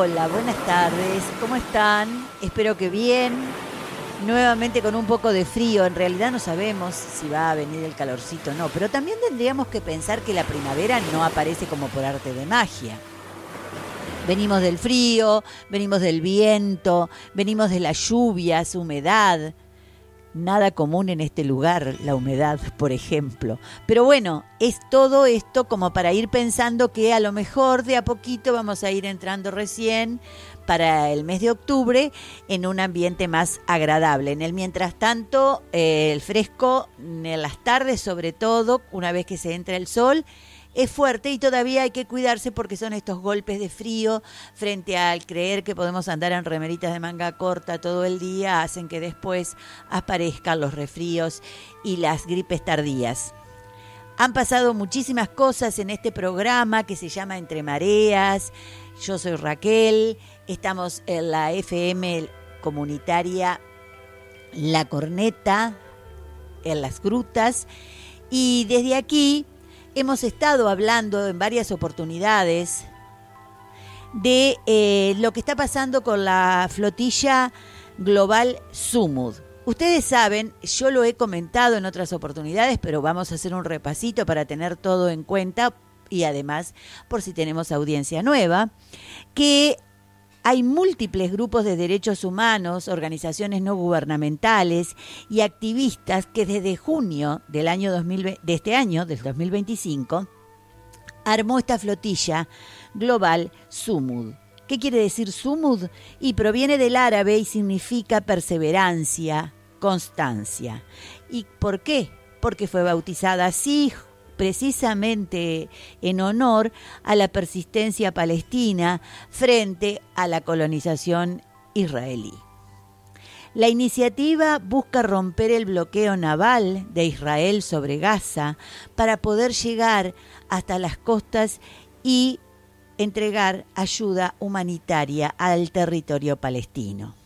Hola, buenas tardes. ¿Cómo están? Espero que bien. Nuevamente con un poco de frío. En realidad no sabemos si va a venir el calorcito o no, pero también tendríamos que pensar que la primavera no aparece como por arte de magia. Venimos del frío, venimos del viento, venimos de las lluvias, humedad. Nada común en este lugar, la humedad, por ejemplo. Pero bueno, es todo esto como para ir pensando que a lo mejor de a poquito vamos a ir entrando recién para el mes de octubre en un ambiente más agradable. En el mientras tanto, el fresco en las tardes, sobre todo, una vez que se entra el sol, es fuerte y todavía hay que cuidarse porque son estos golpes de frío frente al creer que podemos andar en remeritas de manga corta todo el día, hacen que después aparezcan los resfríos y las gripes tardías. Han pasado muchísimas cosas en este programa que se llama Entre Mareas. Yo soy Raquel, estamos en la FM comunitaria La Corneta, en Las Grutas, y desde aquí hemos estado hablando en varias oportunidades de lo que está pasando con la flotilla global Sumud. Ustedes saben, yo lo he comentado en otras oportunidades, pero vamos a hacer un repasito para tener todo en cuenta y además, por si tenemos audiencia nueva, que hay múltiples grupos de derechos humanos, organizaciones no gubernamentales y activistas que desde junio del año 2020, de este año, del 2025, armó esta flotilla global Sumud. ¿Qué quiere decir Sumud? Y proviene del árabe y significa perseverancia, constancia. ¿Y por qué? Porque fue bautizada así precisamente en honor a la persistencia palestina frente a la colonización israelí. La iniciativa busca romper el bloqueo naval de Israel sobre Gaza para poder llegar hasta las costas y entregar ayuda humanitaria al territorio palestino.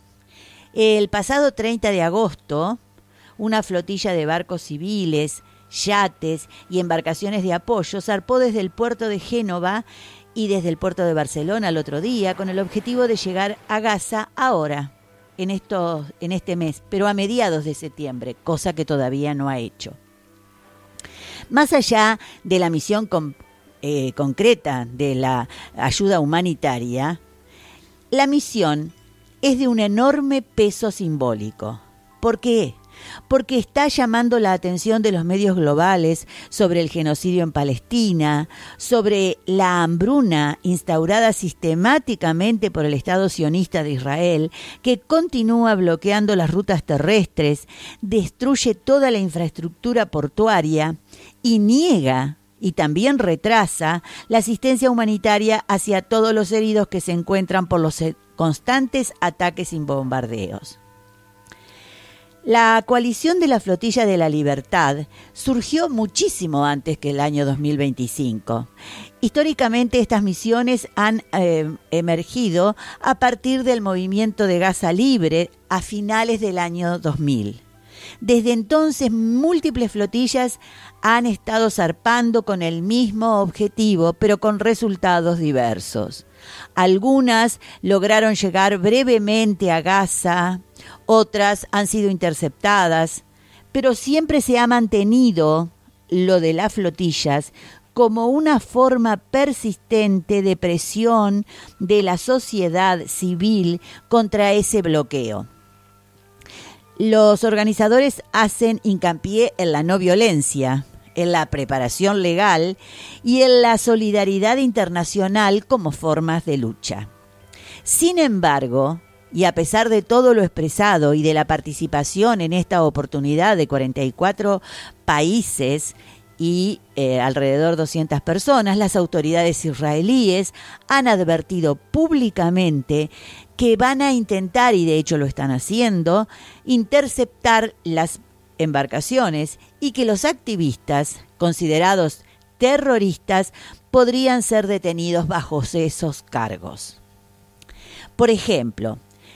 El pasado 30 de agosto, una flotilla de barcos civiles, yates y embarcaciones de apoyo zarpó desde el puerto de Génova y desde el puerto de Barcelona el otro día con el objetivo de llegar a Gaza ahora, en este mes, pero a mediados de septiembre, cosa que todavía no ha hecho. Más allá de la misión concreta de la ayuda humanitaria, la misión es de un enorme peso simbólico. ¿Por qué? Porque está llamando la atención de los medios globales sobre el genocidio en Palestina, sobre la hambruna instaurada sistemáticamente por el Estado sionista de Israel, que continúa bloqueando las rutas terrestres, destruye toda la infraestructura portuaria y niega y también retrasa la asistencia humanitaria hacia todos los heridos que se encuentran por los constantes ataques y bombardeos. La coalición de la Flotilla de la Libertad surgió muchísimo antes que el año 2025. Históricamente estas misiones han emergido a partir del movimiento de Gaza Libre a finales del año 2000. Desde entonces múltiples flotillas han estado zarpando con el mismo objetivo, pero con resultados diversos. Algunas lograron llegar brevemente a Gaza, otras han sido interceptadas, pero siempre se ha mantenido lo de las flotillas como una forma persistente de presión de la sociedad civil contra ese bloqueo. Los organizadores hacen hincapié en la no violencia, en la preparación legal y en la solidaridad internacional como formas de lucha. Sin embargo, y a pesar de todo lo expresado y de la participación en esta oportunidad de 44 países y alrededor de 200 personas, las autoridades israelíes han advertido públicamente que van a intentar, y de hecho lo están haciendo, interceptar las embarcaciones y que los activistas, considerados terroristas, podrían ser detenidos bajo esos cargos. Por ejemplo,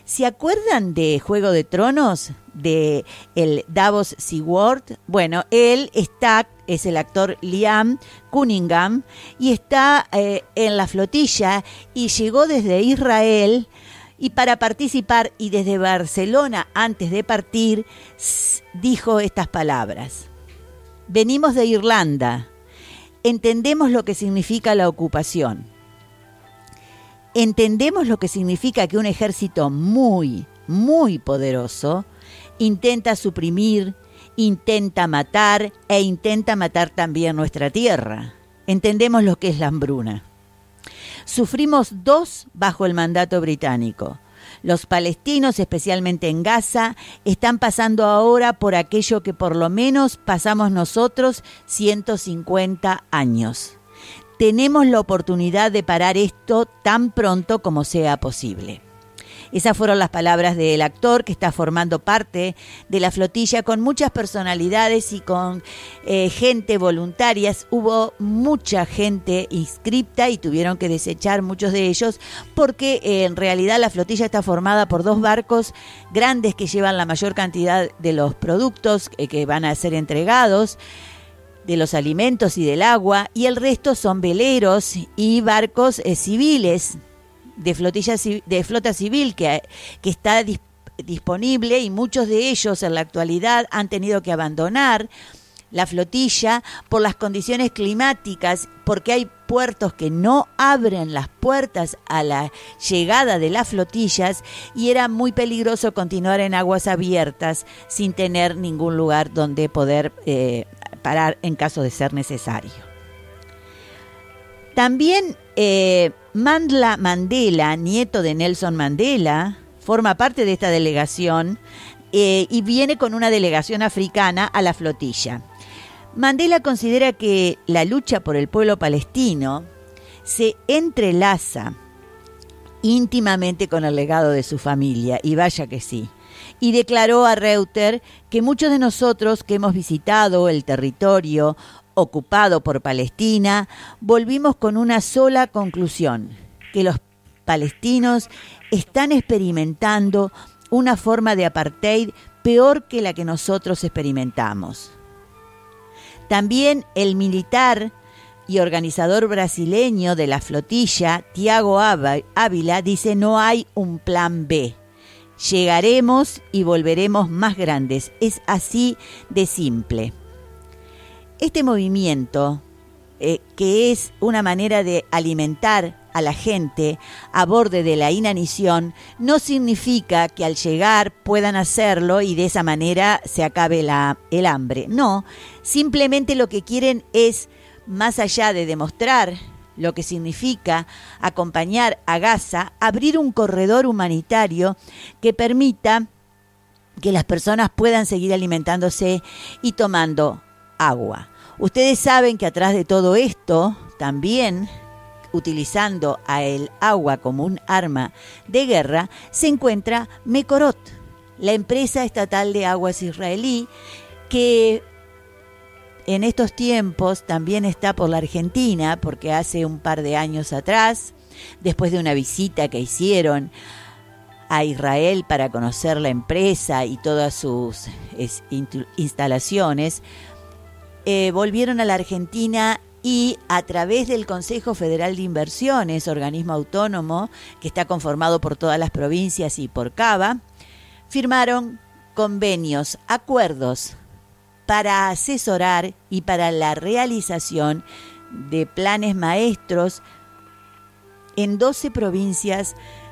¿Se acuerdan de Juego de Tronos? De el Davos Seaworth. Bueno, él es el actor Liam Cunningham y está en la flotilla y llegó desde Israel y para participar, y desde Barcelona antes de partir dijo estas palabras: venimos de Irlanda, entendemos lo que significa la ocupación, entendemos lo que significa que un ejército muy, muy poderoso intenta suprimir, intenta matar e intenta matar también nuestra tierra. Entendemos lo que es la hambruna. Sufrimos dos bajo el mandato británico. Los palestinos, especialmente en Gaza, están pasando ahora por aquello que por lo menos pasamos nosotros 150 años. Tenemos la oportunidad de parar esto tan pronto como sea posible. Esas fueron las palabras del actor que está formando parte de la flotilla con muchas personalidades y con gente voluntaria. Hubo mucha gente inscripta y tuvieron que desechar muchos de ellos porque en realidad la flotilla está formada por 2 barcos grandes que llevan la mayor cantidad de los productos que van a ser entregados, de los alimentos y del agua, y el resto son veleros y barcos civiles de flota civil que está disponible, y muchos de ellos en la actualidad han tenido que abandonar la flotilla por las condiciones climáticas, porque hay puertos que no abren las puertas a la llegada de las flotillas y era muy peligroso continuar en aguas abiertas sin tener ningún lugar donde poder parar en caso de ser necesario. También Mandla Mandela, nieto de Nelson Mandela, forma parte de esta delegación y viene con una delegación africana a la flotilla. Mandela considera que la lucha por el pueblo palestino se entrelaza íntimamente con el legado de su familia, y vaya que sí. Y declaró a Reuters que muchos de nosotros que hemos visitado el territorio ocupado por Palestina, volvimos con una sola conclusión: que los palestinos están experimentando una forma de apartheid peor que la que nosotros experimentamos. También el militar y organizador brasileño de la flotilla, Tiago Ávila, dice: no hay un plan B. Llegaremos y volveremos más grandes. Es así de simple. Este movimiento, que es una manera de alimentar a la gente a borde de la inanición, no significa que al llegar puedan hacerlo y de esa manera se acabe el hambre. No, simplemente lo que quieren es, más allá de demostrar lo que significa acompañar a Gaza, abrir un corredor humanitario que permita que las personas puedan seguir alimentándose y tomando agua. Ustedes saben que atrás de todo esto, también utilizando a el agua como un arma de guerra, se encuentra Mekorot, la empresa estatal de aguas israelí, que en estos tiempos también está por la Argentina, porque hace un par de años atrás, después de una visita que hicieron a Israel para conocer la empresa y todas sus instalaciones, volvieron a la Argentina y a través del Consejo Federal de Inversiones, organismo autónomo que está conformado por todas las provincias y por Cava, firmaron convenios, acuerdos para asesorar y para la realización de planes maestros en 12 provincias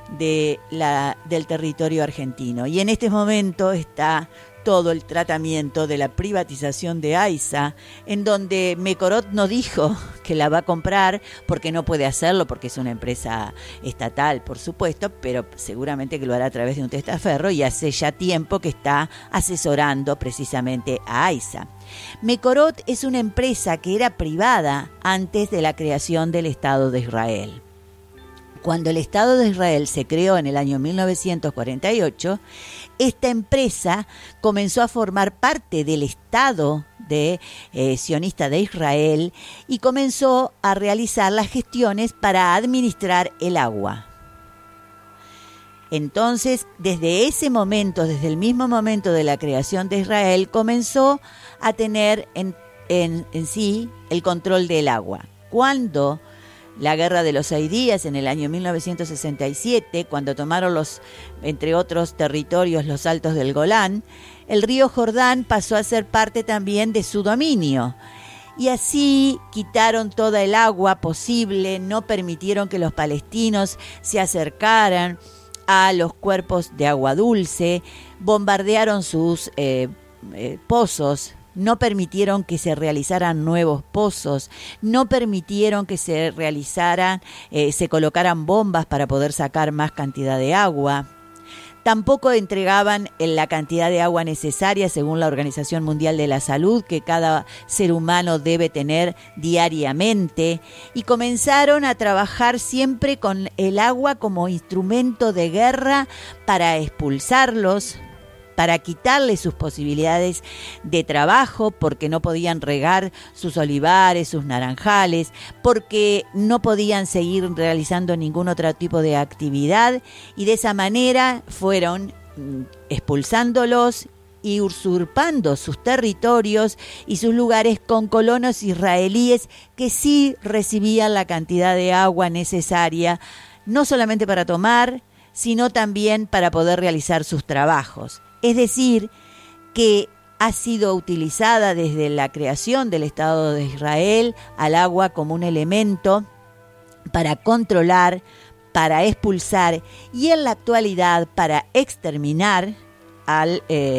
del territorio argentino. Y en este momento está todo el tratamiento de la privatización de AISA, en donde Mekorot no dijo que la va a comprar porque no puede hacerlo, porque es una empresa estatal, por supuesto, pero seguramente que lo hará a través de un testaferro, y hace ya tiempo que está asesorando precisamente a AISA. Mekorot es una empresa que era privada antes de la creación del Estado de Israel. Cuando el Estado de Israel se creó en el año 1948, esta empresa comenzó a formar parte del Estado sionista de Israel y comenzó a realizar las gestiones para administrar el agua. Entonces, desde ese momento, desde el mismo momento de la creación de Israel, comenzó a tener en sí el control del agua. Cuando la Guerra de los 6 días, en el año 1967, cuando tomaron entre otros territorios, los Altos del Golán, el río Jordán pasó a ser parte también de su dominio. Y así quitaron toda el agua posible, no permitieron que los palestinos se acercaran a los cuerpos de agua dulce, bombardearon sus pozos, no permitieron que se realizaran nuevos pozos, no permitieron que se colocaran bombas para poder sacar más cantidad de agua. Tampoco entregaban la cantidad de agua necesaria según la Organización Mundial de la Salud que cada ser humano debe tener diariamente, y comenzaron a trabajar siempre con el agua como instrumento de guerra para expulsarlos, para quitarles sus posibilidades de trabajo, porque no podían regar sus olivares, sus naranjales, porque no podían seguir realizando ningún otro tipo de actividad, y de esa manera fueron expulsándolos y usurpando sus territorios y sus lugares con colonos israelíes que sí recibían la cantidad de agua necesaria, no solamente para tomar, sino también para poder realizar sus trabajos. Es decir, que ha sido utilizada desde la creación del Estado de Israel al agua como un elemento para controlar, para expulsar y en la actualidad para exterminar al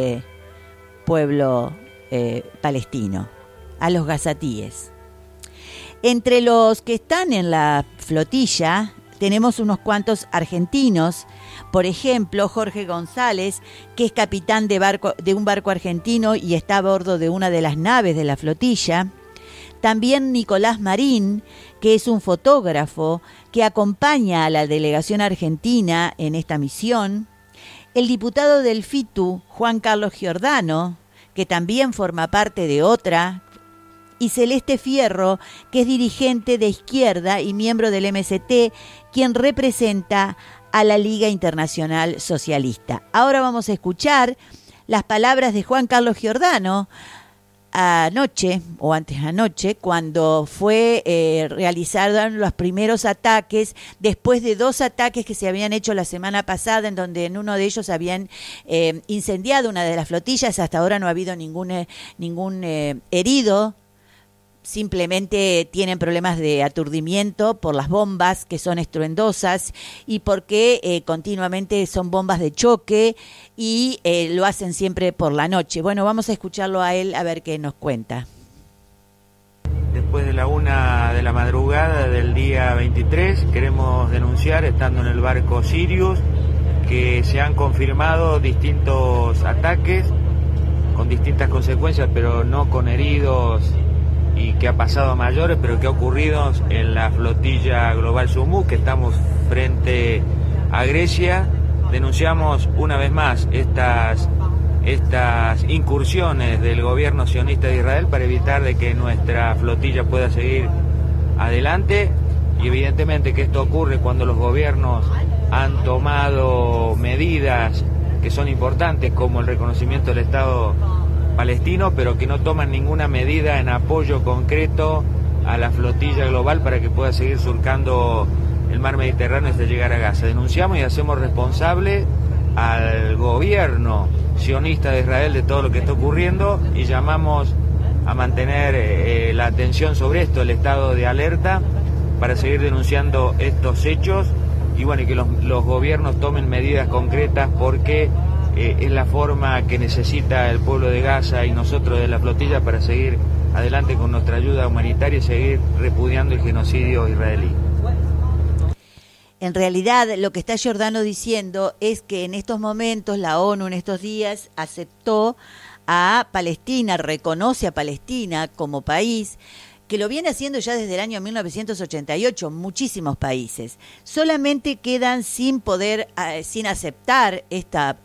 pueblo palestino, a los gazatíes. Entre los que están en la flotilla tenemos unos cuantos argentinos. Por ejemplo, Jorge González, que es capitán de un barco argentino y está a bordo de una de las naves de la flotilla. También Nicolás Marín, que es un fotógrafo que acompaña a la delegación argentina en esta misión. El diputado del FITU, Juan Carlos Giordano, que también forma parte de otra. Y Celeste Fierro, que es dirigente de izquierda y miembro del MST, quien representa a la Liga Internacional Socialista. Ahora vamos a escuchar las palabras de Juan Carlos Giordano anoche, o antes anoche, cuando realizaron los primeros ataques, después de 2 ataques que se habían hecho la semana pasada, en donde en uno de ellos habían incendiado una de las flotillas. Hasta ahora no ha habido ningún herido. Simplemente tienen problemas de aturdimiento por las bombas, que son estruendosas, y porque continuamente son bombas de choque y lo hacen siempre por la noche. Bueno, vamos a escucharlo a él a ver qué nos cuenta. Después de la 1 de la madrugada del día 23, queremos denunciar, estando en el barco Sirius, que se han confirmado distintos ataques con distintas consecuencias, pero no con heridos y que ha pasado a mayores, pero que ha ocurrido en la flotilla Global Sumú, que estamos frente a Grecia. Denunciamos una vez más estas incursiones del gobierno sionista de Israel para evitar de que nuestra flotilla pueda seguir adelante, y evidentemente que esto ocurre cuando los gobiernos han tomado medidas que son importantes, como el reconocimiento del Estado palestino, pero que no toman ninguna medida en apoyo concreto a la flotilla global para que pueda seguir surcando el mar Mediterráneo hasta llegar a Gaza. Denunciamos y hacemos responsable al gobierno sionista de Israel de todo lo que está ocurriendo, y llamamos a mantener la atención sobre esto, el estado de alerta, para seguir denunciando estos hechos, y bueno, y que los gobiernos tomen medidas concretas, porque es la forma que necesita el pueblo de Gaza y nosotros de la flotilla para seguir adelante con nuestra ayuda humanitaria y seguir repudiando el genocidio israelí. En realidad, lo que está Giordano diciendo es que en estos momentos la ONU en estos días aceptó a Palestina, reconoce a Palestina como país, que lo viene haciendo ya desde el año 1988, muchísimos países. Solamente quedan sin aceptar esta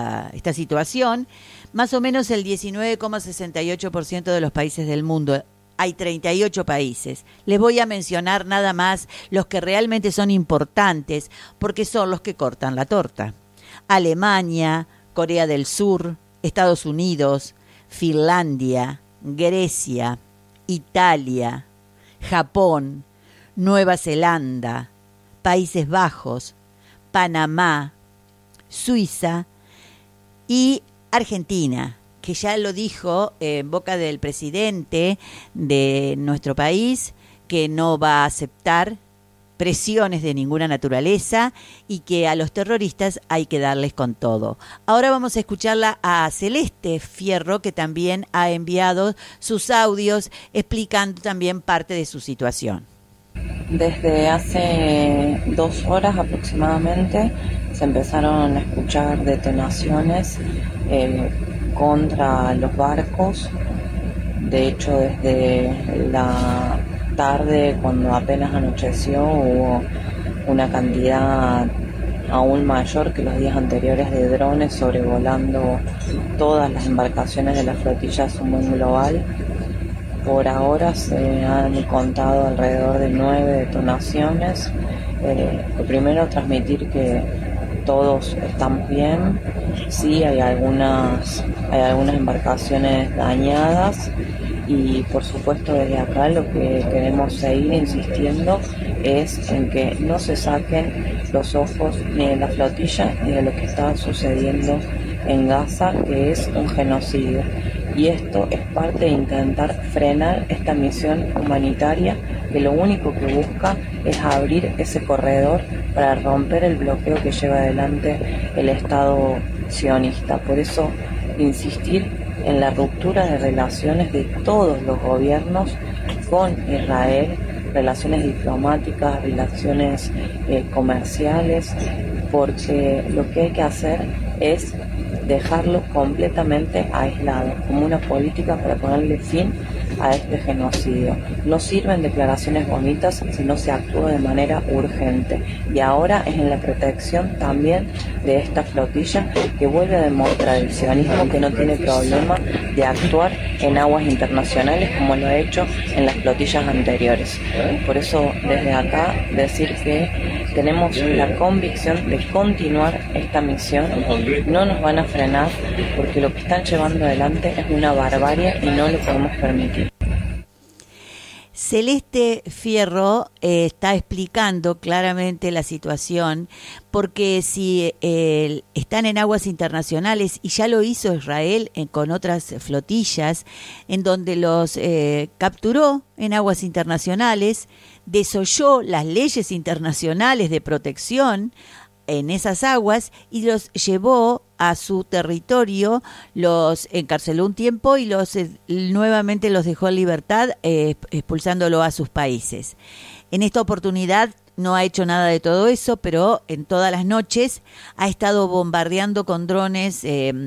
situación, más o menos el 19,68% de los países del mundo. hay 38 países. Les voy a mencionar nada más los que realmente son importantes, porque son los que cortan la torta. Alemania, Corea del Sur, Estados Unidos, Finlandia, Grecia, Italia, Japón, Nueva Zelanda, Países Bajos, Panamá, Suiza y Argentina, que ya lo dijo en boca del presidente de nuestro país, que no va a aceptar presiones de ninguna naturaleza y que a los terroristas hay que darles con todo. Ahora vamos a escucharla a Celeste Fierro, que también ha enviado sus audios explicando también parte de su situación. Desde hace 2 horas aproximadamente se empezaron a escuchar detonaciones contra los barcos. De hecho, desde la tarde, cuando apenas anocheció, hubo una cantidad aún mayor que los días anteriores de drones sobrevolando todas las embarcaciones de la flotilla Sumón Global. Por ahora se han contado alrededor de 9 detonaciones. Lo primero, transmitir que todos estamos bien. Sí, hay algunas embarcaciones dañadas y por supuesto desde acá lo que queremos seguir insistiendo es en que no se saquen los ojos ni de la flotilla ni de lo que está sucediendo en Gaza, que es un genocidio. Y esto es parte de intentar frenar esta misión humanitaria que lo único que busca es abrir ese corredor para romper el bloqueo que lleva adelante el Estado sionista. Por eso insistir en la ruptura de relaciones de todos los gobiernos con Israel, relaciones diplomáticas, relaciones comerciales, porque lo que hay que hacer es dejarlo completamente aislado, como una política para ponerle fin a este genocidio. No sirven declaraciones bonitas si no se actúa de manera urgente. Y ahora es en la protección también de esta flotilla que vuelve a demostrar el sionismo que no tiene problema de actuar en aguas internacionales como lo ha hecho en las flotillas anteriores. Por eso desde acá decir que tenemos la convicción de continuar esta misión. No nos van a frenar porque lo que están llevando adelante es una barbarie y no lo podemos permitir. Celeste Fierro está explicando claramente la situación, porque si están en aguas internacionales, y ya lo hizo Israel con otras flotillas, en donde los capturó en aguas internacionales, desoyó las leyes internacionales de protección en esas aguas y los llevó a su territorio, los encarceló un tiempo y nuevamente los dejó en libertad, expulsándolo a sus países. En esta oportunidad no ha hecho nada de todo eso, pero en todas las noches ha estado bombardeando con drones,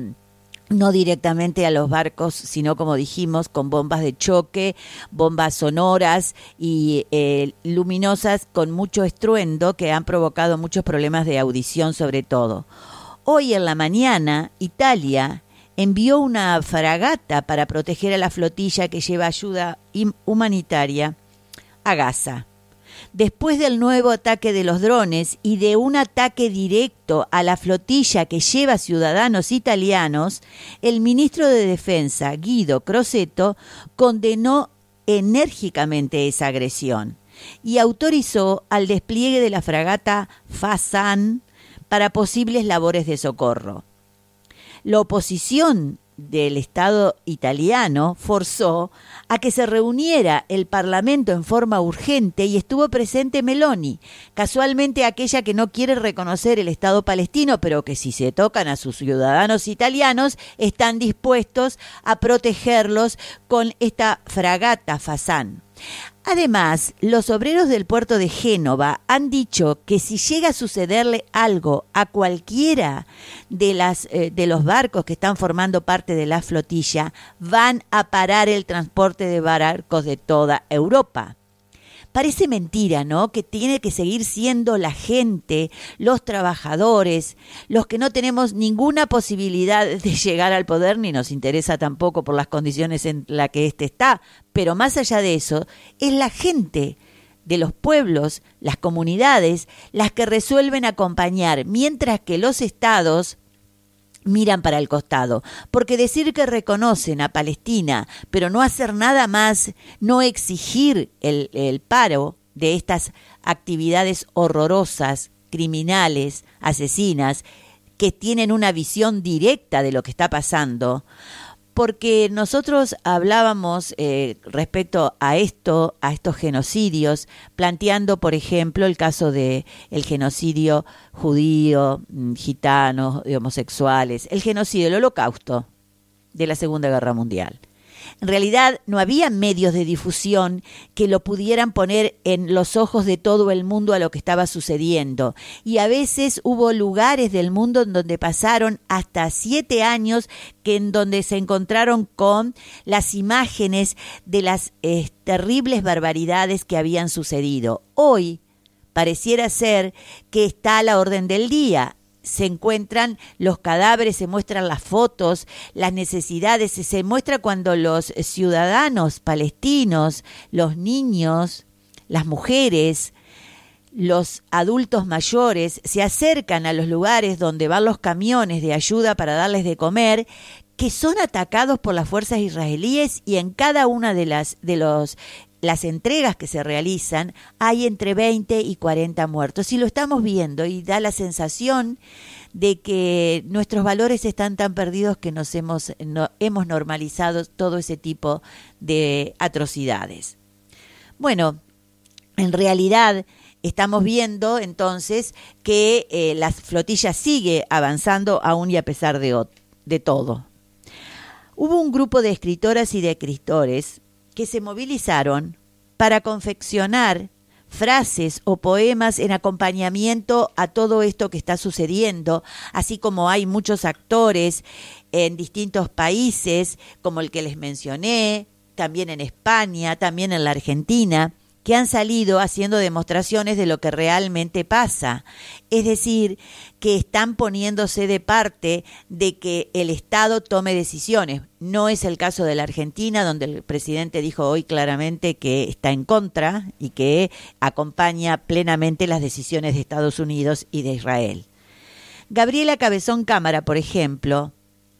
no directamente a los barcos, sino, como dijimos, con bombas de choque, bombas sonoras y luminosas con mucho estruendo que han provocado muchos problemas de audición sobre todo. Hoy en la mañana, Italia envió una fragata para proteger a la flotilla que lleva ayuda humanitaria a Gaza. Después del nuevo ataque de los drones y de un ataque directo a la flotilla que lleva ciudadanos italianos, el ministro de Defensa, Guido Crosetto, condenó enérgicamente esa agresión y autorizó al despliegue de la fragata Fasan para posibles labores de socorro. La oposición del Estado italiano forzó a que se reuniera el Parlamento en forma urgente y estuvo presente Meloni, casualmente aquella que no quiere reconocer el Estado palestino, pero que si se tocan a sus ciudadanos italianos están dispuestos a protegerlos con esta fragata Fasan. Además, los obreros del puerto de Génova han dicho que si llega a sucederle algo a cualquiera de los barcos que están formando parte de la flotilla, van a parar el transporte de barcos de toda Europa. Parece mentira, ¿no? Que tiene que seguir siendo la gente, los trabajadores, los que no tenemos ninguna posibilidad de llegar al poder, ni nos interesa tampoco por las condiciones en las que éste está. Pero más allá de eso, es la gente de los pueblos, las comunidades, las que resuelven acompañar, mientras que los estados miran para el costado, porque decir que reconocen a Palestina, pero no hacer nada más, no exigir el paro de estas actividades horrorosas, criminales, asesinas, que tienen una visión directa de lo que está pasando, porque nosotros hablábamos respecto a estos genocidios, planteando, por ejemplo, el caso de el genocidio judío, gitanos, de homosexuales, el genocidio, el holocausto de la Segunda Guerra Mundial. En realidad no había medios de difusión que lo pudieran poner en los ojos de todo el mundo a lo que estaba sucediendo. Y a veces hubo lugares del mundo en donde pasaron hasta 7 años en donde se encontraron con las imágenes de las terribles barbaridades que habían sucedido. Hoy pareciera ser que está a la orden del día. Se encuentran los cadáveres, se muestran las fotos, las necesidades, se muestra cuando los ciudadanos palestinos, los niños, las mujeres, los adultos mayores se acercan a los lugares donde van los camiones de ayuda para darles de comer, que son atacados por las fuerzas israelíes, y en cada una de las entregas que se realizan hay entre 20 y 40 muertos. Y lo estamos viendo y da la sensación de que nuestros valores están tan perdidos que hemos normalizado todo ese tipo de atrocidades. Bueno, en realidad estamos viendo entonces que la flotilla sigue avanzando aún y a pesar de todo. Hubo un grupo de escritoras y de escritores que se movilizaron para confeccionar frases o poemas en acompañamiento a todo esto que está sucediendo, así como hay muchos actores en distintos países, como el que les mencioné, también en España, también en la Argentina, que han salido haciendo demostraciones de lo que realmente pasa. Es decir, que están poniéndose de parte de que el Estado tome decisiones. No es el caso de la Argentina, donde el presidente dijo hoy claramente que está en contra y que acompaña plenamente las decisiones de Estados Unidos y de Israel. Gabriela Cabezón Cámara, por ejemplo,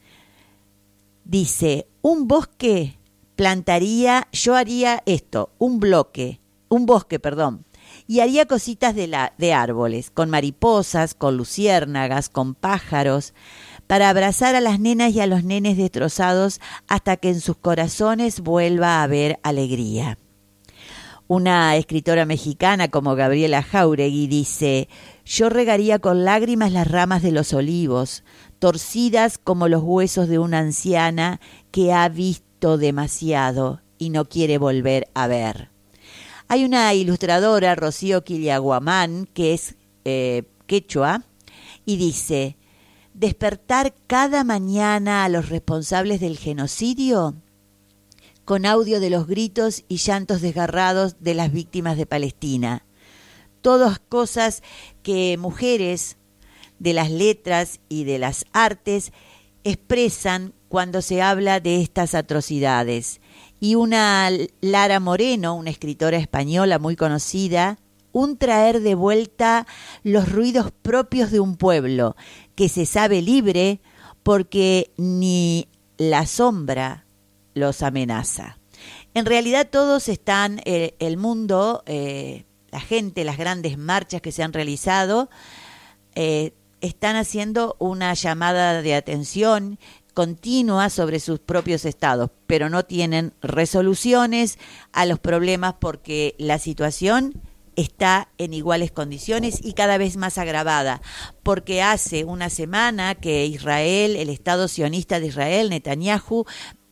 dice: un bosque plantaría, yo haría esto, un bosque, y haría cositas de árboles, con mariposas, con luciérnagas, con pájaros, para abrazar a las nenas y a los nenes destrozados hasta que en sus corazones vuelva a haber alegría. Una escritora mexicana como Gabriela Jáuregui dice: yo regaría con lágrimas las ramas de los olivos, torcidas como los huesos de una anciana que ha visto demasiado y no quiere volver a ver. Hay una ilustradora, Rocío Quillaguamán, que es quechua, y dice: despertar cada mañana a los responsables del genocidio con audio de los gritos y llantos desgarrados de las víctimas de Palestina. Todas cosas que mujeres de las letras y de las artes expresan cuando se habla de estas atrocidades. Y una Lara Moreno, una escritora española muy conocida, un traer de vuelta los ruidos propios de un pueblo que se sabe libre porque ni la sombra los amenaza. En realidad todos están, el mundo, la gente, las grandes marchas que se han realizado, están haciendo una llamada de atención continua sobre sus propios estados, pero no tienen resoluciones a los problemas porque la situación está en iguales condiciones y cada vez más agravada, porque hace una semana que Israel, el Estado sionista de Israel, Netanyahu,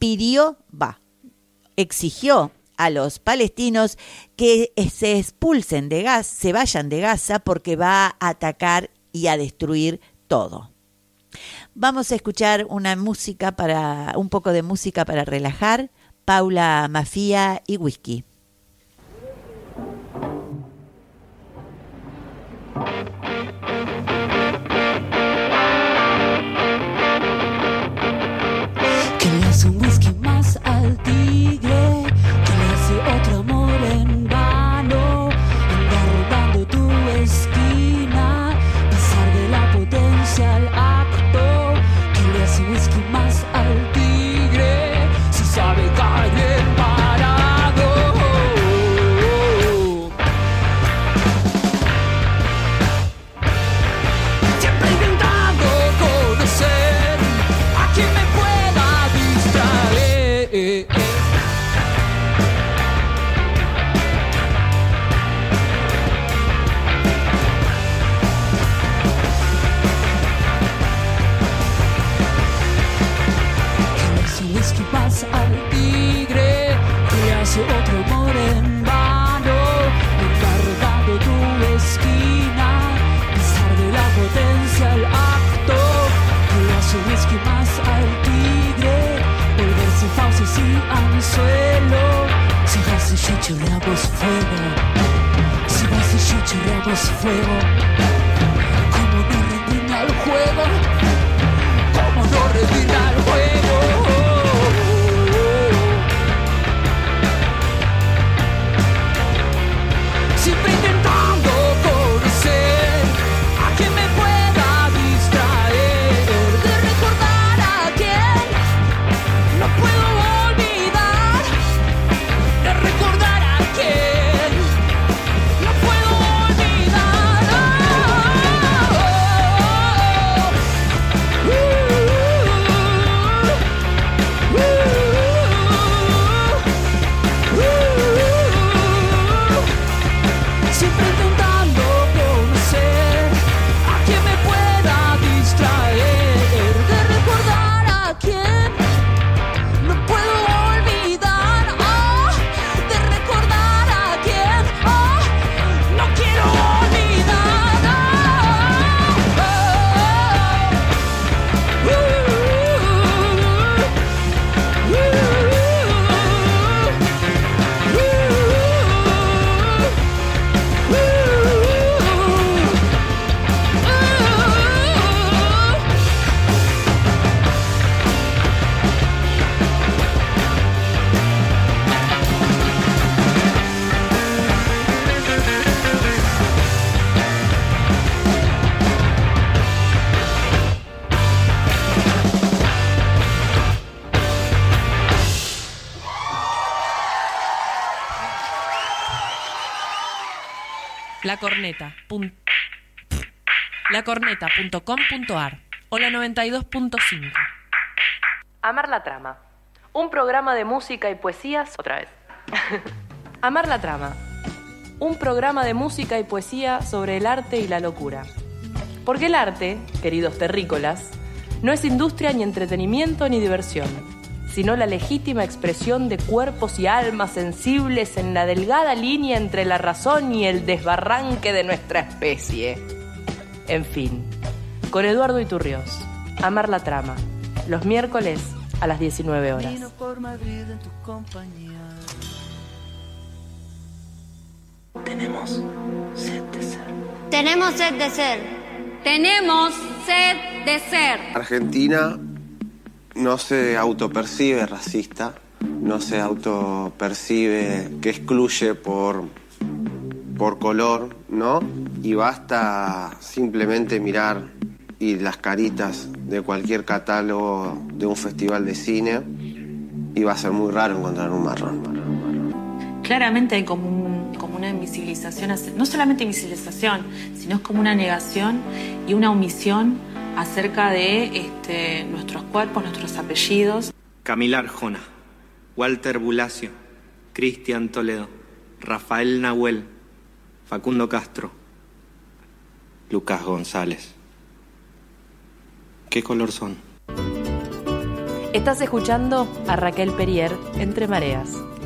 exigió a los palestinos que se expulsen de Gaza, se vayan de Gaza porque va a atacar y a destruir todo. Vamos a escuchar un poco de música para relajar. Paula Mafia y Whisky. yo chorreamos fuego, si vos y yo chorreamos fuego, ¿cómo no rendirme al juego? ¿Cómo no rendirme al juego? Siempre intentando conocer a quien me pueda distraer, de recordar a quien no puedo olvidar, de recordar a quien no puedo olvidar. Siempre intentando conocer a quien me pueda distraer, de recordar a quien no puedo olvidar, de recordar a quien no quiero olvidar. lacorneta.com.ar o la 92.5. Amar la trama. Un programa de música y poesías. Otra vez. Amar la trama. Un programa de música y poesía sobre el arte y la locura. Porque el arte, queridos terrícolas, no es industria ni entretenimiento ni diversión, sino la legítima expresión de cuerpos y almas sensibles en la delgada línea entre la razón y el desbarranque de nuestra especie. En fin, con Eduardo Iturriós, Amar la trama, los miércoles a las 19 horas. Tenemos sed de ser. Tenemos sed de ser. Tenemos sed de ser. Argentina no se autopercibe racista, no se autopercibe que excluye por color, ¿no? Y basta simplemente mirar y las caritas de cualquier catálogo de un festival de cine y va a ser muy raro encontrar un marrón. Claramente hay como una invisibilización, no solamente invisibilización, sino es como una negación y una omisión acerca de nuestros cuerpos, nuestros apellidos. Camila Arjona, Walter Bulacio, Cristian Toledo, Rafael Nahuel, Facundo Castro, Lucas González. ¿Qué color son? Estás escuchando a Raquel Perier, Entre Mareas.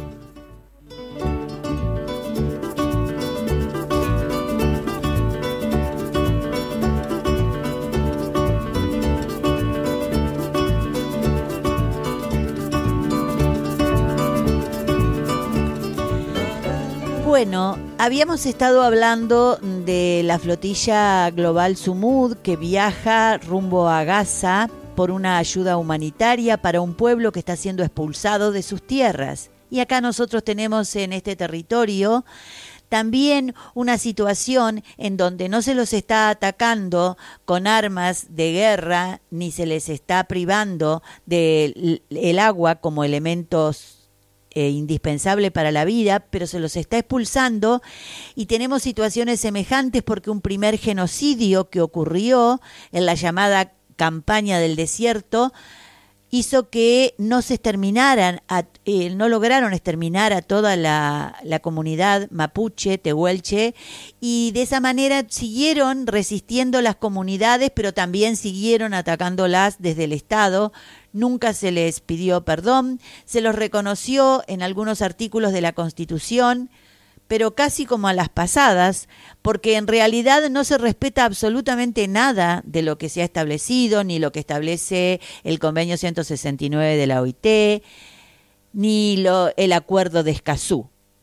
Bueno, habíamos estado hablando de la flotilla global Sumud que viaja rumbo a Gaza por una ayuda humanitaria para un pueblo que está siendo expulsado de sus tierras. Y acá nosotros tenemos en este territorio también una situación en donde no se los está atacando con armas de guerra, ni se les está privando del agua como elementos indispensable para la vida, pero se los está expulsando, y tenemos situaciones semejantes porque un primer genocidio que ocurrió en la llamada campaña del desierto hizo que no se exterminaran, no lograron exterminar a toda la comunidad mapuche, tehuelche, y de esa manera siguieron resistiendo las comunidades, pero también siguieron atacándolas desde el Estado. Nunca se les pidió perdón, se los reconoció en algunos artículos de la Constitución, pero casi como a las pasadas, porque en realidad no se respeta absolutamente nada de lo que se ha establecido, ni lo que establece el Convenio 169 de la OIT, ni el Acuerdo de Escazú.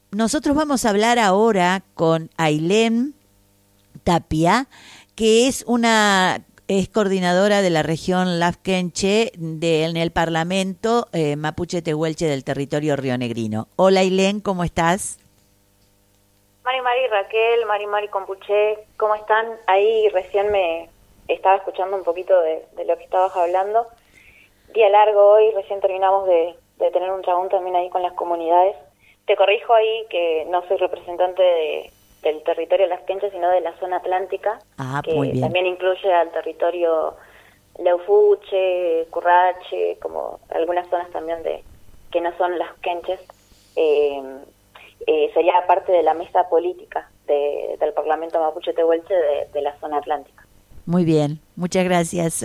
nosotros vamos a hablar ahora con Ailén Tapia, que es coordinadora de la región Lafkenche en el Parlamento Mapuche Tehuelche del territorio rionegrino. Hola Ailén, ¿cómo estás? Mari Raquel, Mari Compuché, ¿cómo están? Ahí recién me estaba escuchando un poquito de lo que estabas hablando. Día largo hoy, recién terminamos de tener un trabón también ahí con las comunidades. Te corrijo ahí que no soy representante del territorio Lafkenche, sino de la zona atlántica, que también incluye al territorio Leufuche, Currache, como algunas zonas también que no son Lafkenches. Sería parte de la mesa política del Parlamento Mapuche Tehuelche de la zona atlántica. Muy bien, muchas gracias.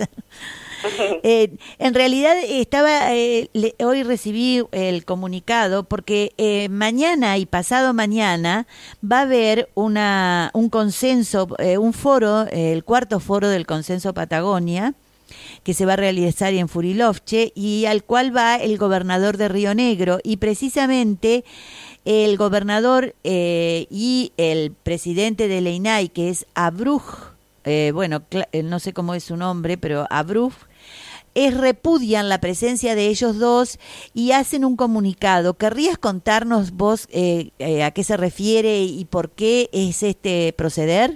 En realidad hoy recibí el comunicado porque mañana y pasado mañana va a haber un consenso, un foro, el cuarto foro del Consenso Patagonia, que se va a realizar en Furilovche y al cual va el gobernador de Río Negro, y precisamente el gobernador y el presidente de la INAI, que es Abruj, no sé cómo es su nombre, pero Abruj, repudian la presencia de ellos dos y hacen un comunicado. ¿Querrías contarnos vos a qué se refiere y por qué es este proceder?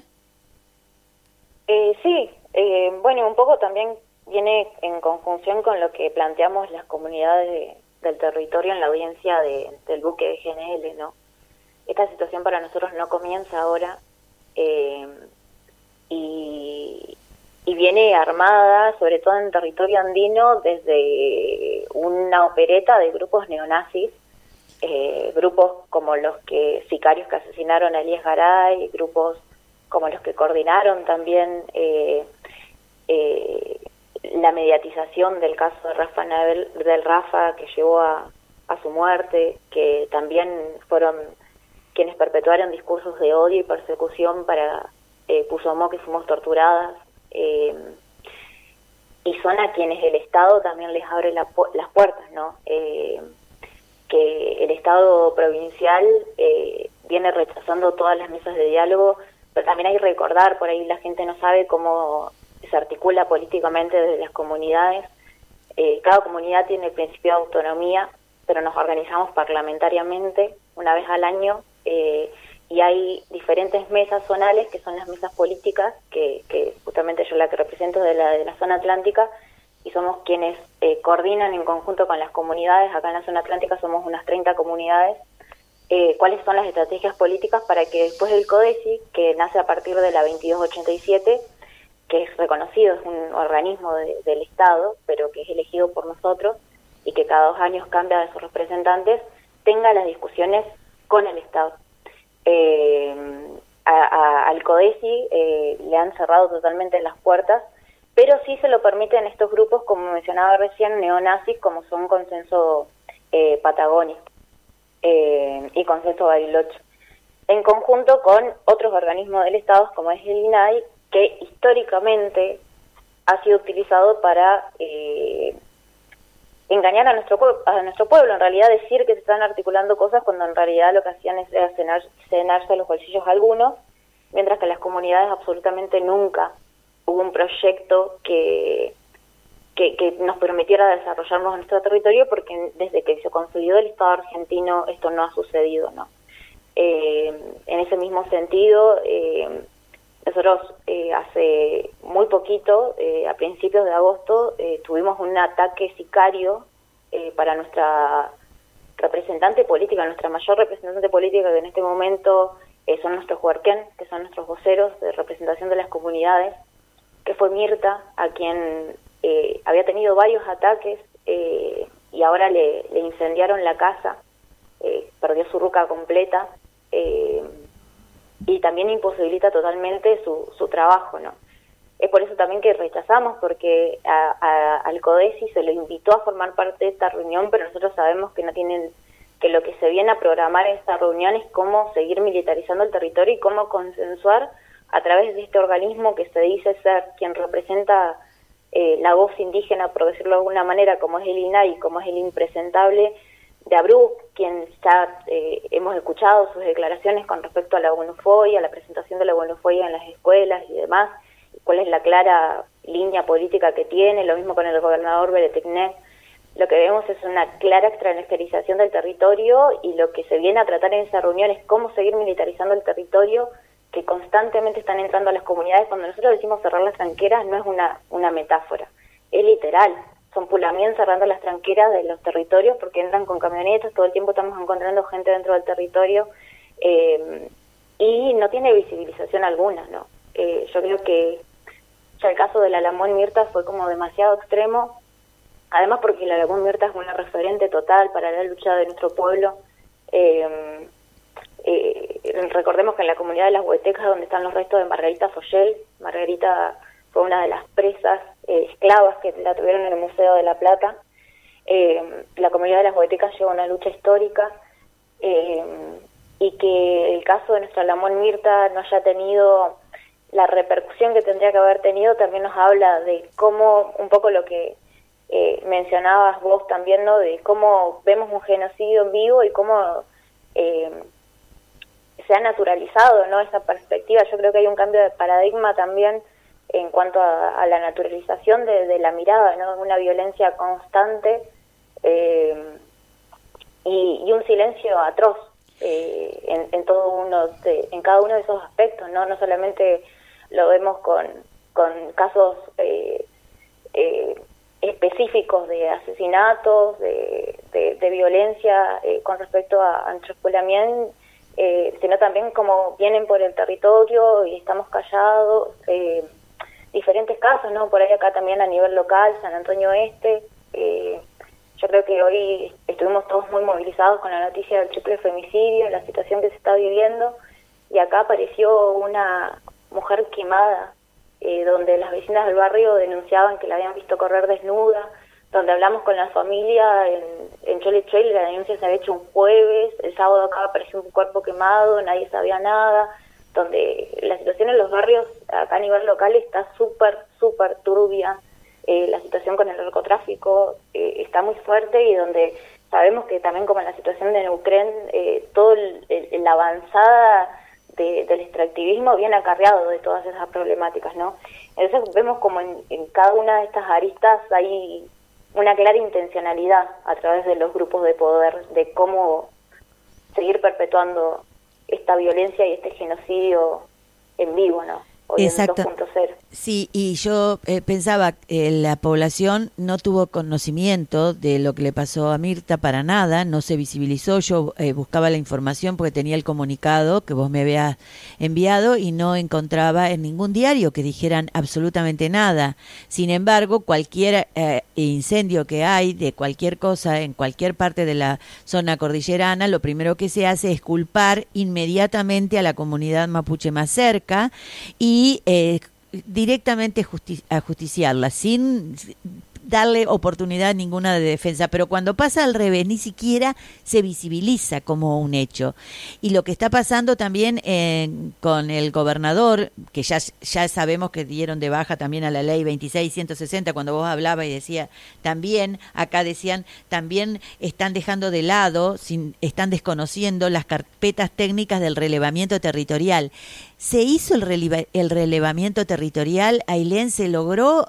Sí, un poco también viene en conjunción con lo que planteamos las comunidades del territorio en la audiencia del buque de GNL, ¿no? Esta situación para nosotros no comienza ahora, y viene armada, sobre todo en territorio andino, desde una opereta de grupos neonazis, grupos como los sicarios que asesinaron a Elías Garay, grupos como los que coordinaron también la mediatización del caso de Rafa, que llevó a su muerte, que también fueron quienes perpetuaron discursos de odio y persecución para Pusomo, que fuimos torturadas, y son a quienes el Estado también les abre las puertas, ¿no? Que el Estado provincial viene rechazando todas las mesas de diálogo, pero también hay que recordar, por ahí la gente no sabe cómo se articula políticamente desde las comunidades. Cada comunidad tiene el principio de autonomía, pero nos organizamos parlamentariamente una vez al año, y hay diferentes mesas zonales, que son las mesas políticas, que justamente yo la que represento de la zona atlántica, y somos quienes coordinan en conjunto con las comunidades. Acá en la zona atlántica somos unas 30 comunidades, cuáles son las estrategias políticas para que después del CODESI, que nace a partir de la 2287, que es reconocido, es un organismo del Estado, pero que es elegido por nosotros y que cada 2 años cambia de sus representantes, tenga las discusiones con el Estado. Al CODESI le han cerrado totalmente las puertas, pero sí se lo permiten estos grupos, como mencionaba recién, neonazis, como son Consenso Patagonia y Consenso Bariloche, en conjunto con otros organismos del Estado, como es el INAI, que históricamente ha sido utilizado para engañar a nuestro pueblo, en realidad decir que se están articulando cosas cuando en realidad lo que hacían era cenarse los bolsillos a algunos, mientras que en las comunidades absolutamente nunca hubo un proyecto que nos permitiera desarrollarnos en nuestro territorio, porque desde que se consolidó el Estado argentino esto no ha sucedido, ¿no? En ese mismo sentido, nosotros hace muy poquito, a principios de agosto, tuvimos un ataque sicario para nuestra representante política, nuestra mayor representante política, que en este momento son nuestros huarquén, que son nuestros voceros de representación de las comunidades, que fue Mirta, a quien había tenido varios ataques y ahora le incendiaron la casa, perdió su ruca completa, y también imposibilita totalmente su trabajo, ¿no? Es por eso también que rechazamos, porque al CODESI se lo invitó a formar parte de esta reunión, pero nosotros sabemos que no tienen, que lo que se viene a programar en esta reunión es cómo seguir militarizando el territorio y cómo consensuar a través de este organismo que se dice ser quien representa la voz indígena, por decirlo de alguna manera, como es el INAI, como es el impresentable, Abruz, quien ya hemos escuchado sus declaraciones con respecto a la bonofobia, a la presentación de la bonofobia en las escuelas y demás, cuál es la clara línea política que tiene, lo mismo con el gobernador Beretecné. Lo que vemos es una clara extranjerización del territorio, y lo que se viene a tratar en esa reunión es cómo seguir militarizando el territorio, que constantemente están entrando a las comunidades. Cuando nosotros decimos cerrar las tranqueras, no es una metáfora, es literal. Son Pulamien cerrando las tranqueras de los territorios porque entran con camionetas, todo el tiempo estamos encontrando gente dentro del territorio, y no tiene visibilización alguna, ¿no? Yo creo que ya el caso del Alamón Mirta fue como demasiado extremo, además porque el Alamón Mirta es una referente total para la lucha de nuestro pueblo. Recordemos que en la comunidad de las Huetecas, donde están los restos de Margarita Follel, Margarita fue una de las presas esclavas que la tuvieron en el Museo de la Plata. La comunidad de las Huetecas lleva una lucha histórica, y que el caso de nuestra Alamón Mirta no haya tenido la repercusión que tendría que haber tenido, también nos habla de cómo, un poco lo que mencionabas vos también, ¿no? De cómo vemos un genocidio en vivo y cómo se ha naturalizado, ¿no?, esa perspectiva. Yo creo que hay un cambio de paradigma también en cuanto a la naturalización de la mirada, ¿no?, una violencia constante, y un silencio atroz en cada uno de esos aspectos, ¿no? No solamente lo vemos con casos específicos de asesinatos, de violencia con respecto a nuestro Pulamien, sino también como vienen por el territorio y estamos callados, diferentes casos, ¿no? Por ahí acá también a nivel local, San Antonio Este. Yo creo que hoy estuvimos todos muy movilizados con la noticia del triple femicidio, la situación que se está viviendo, y acá apareció una mujer quemada, donde las vecinas del barrio denunciaban que la habían visto correr desnuda, donde hablamos con la familia en Cholechuel, la denuncia se había hecho un jueves, el sábado acá apareció un cuerpo quemado, nadie sabía nada, donde la situación en los barrios acá a nivel local está súper turbia. La situación con el narcotráfico está muy fuerte, y donde sabemos que también, como en la situación de Neuquén, todo la avanzada del extractivismo viene acarreado de todas esas problemáticas, ¿no? Entonces vemos como en cada una de estas aristas hay una clara intencionalidad a través de los grupos de poder de cómo seguir perpetuando esta violencia y este genocidio en vivo, ¿no? Hoy Exacto. En 2.0. Sí, y yo pensaba que la población no tuvo conocimiento de lo que le pasó a Mirta para nada, no se visibilizó. Yo buscaba la información porque tenía el comunicado que vos me habías enviado y no encontraba en ningún diario que dijeran absolutamente nada. Sin embargo, cualquier incendio que hay de cualquier cosa en cualquier parte de la zona cordillerana, lo primero que se hace es culpar inmediatamente a la comunidad mapuche más cerca y directamente ajusticiarla sin darle oportunidad ninguna de defensa, pero cuando pasa al revés ni siquiera se visibiliza como un hecho. Y lo que está pasando también con el gobernador, que ya sabemos que dieron de baja también a la ley 26.160, cuando vos hablabas y decía también, acá decían, también están dejando de lado, están desconociendo las carpetas técnicas del relevamiento territorial. ¿Se hizo el relevamiento territorial? ¿Ailén se logró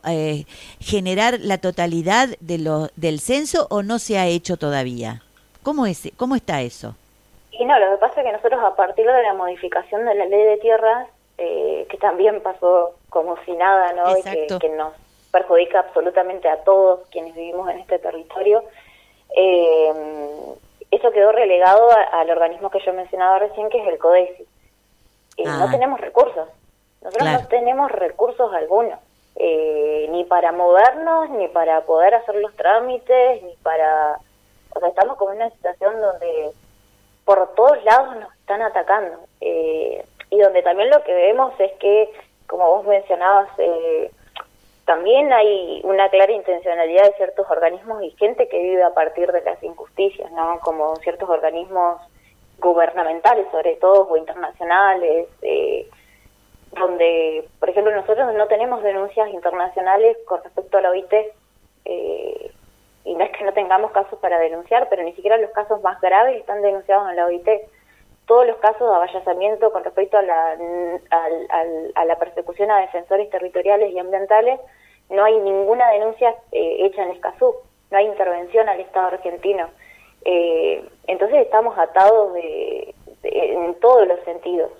generar la totalidad del censo o no se ha hecho todavía? ¿Cómo está eso? Y no, lo que pasa es que nosotros, a partir de la modificación de la ley de tierras, que también pasó como si nada, ¿no? Y que nos perjudica absolutamente a todos quienes vivimos en este territorio, eso quedó relegado al organismo que yo mencionaba recién, que es el CODESI. No tenemos recursos, nosotros no tenemos recursos algunos, ni para movernos, ni para poder hacer los trámites, ni para... O sea, estamos como en una situación donde por todos lados nos están atacando, y donde también lo que vemos es que, como vos mencionabas, también hay una clara intencionalidad de ciertos organismos y gente que vive a partir de las injusticias, ¿no? Como ciertos organismos gubernamentales, sobre todo, o internacionales, donde, por ejemplo, nosotros no tenemos denuncias internacionales con respecto a la OIT, y y no es que no tengamos casos para denunciar, pero ni siquiera los casos más graves están denunciados en la OIT. Todos los casos de avallazamiento con respecto a la persecución a defensores territoriales y ambientales, no hay ninguna denuncia hecha en Escazú, no hay intervención al Estado argentino. Entonces estamos atados en todos los sentidos.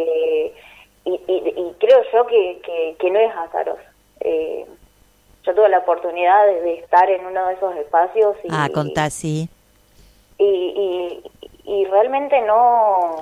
Y creo yo que no es azaroso. Yo tuve la oportunidad de estar en uno de esos espacios y contá, sí. Y realmente no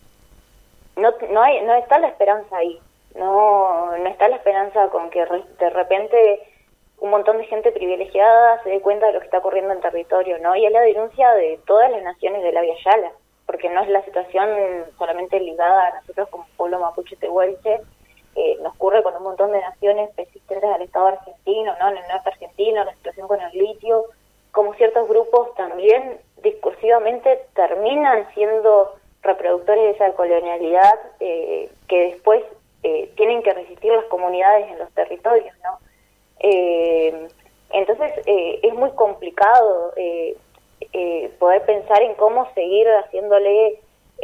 está la esperanza ahí. No está la esperanza con que de repente un montón de gente privilegiada se dé cuenta de lo que está ocurriendo en territorio, ¿no? Y es la denuncia de todas las naciones de la Via Yala, porque no es la situación solamente ligada a nosotros como pueblo mapuche tehuelche, nos ocurre con un montón de naciones persistentes al Estado argentino, ¿no? En el norte argentino, la situación con el litio, como ciertos grupos también discursivamente terminan siendo reproductores de esa colonialidad que después tienen que resistir las comunidades en los territorios, ¿no? Entonces es muy complicado poder pensar en cómo seguir haciéndole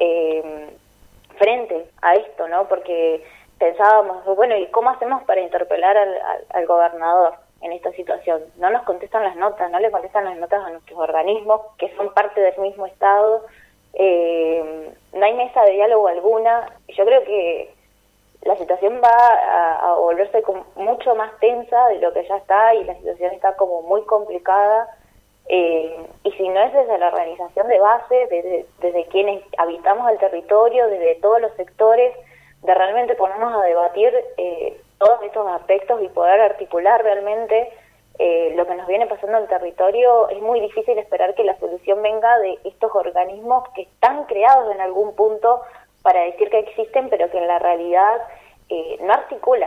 frente a esto, ¿no? Porque pensábamos, bueno, ¿y cómo hacemos para interpelar al gobernador en esta situación? No nos contestan las notas, no le contestan las notas a nuestros organismos, que son parte del mismo Estado, no hay mesa de diálogo alguna. Yo creo que la situación va a volverse mucho más tensa de lo que ya está, y la situación está como muy complicada, y si no es desde la organización de base, desde quienes habitamos el territorio, desde todos los sectores, de realmente ponernos a debatir todos estos aspectos y poder articular realmente lo que nos viene pasando en el territorio, es muy difícil esperar que la solución venga de estos organismos que están creados en algún punto para decir que existen, pero que en la realidad no articulan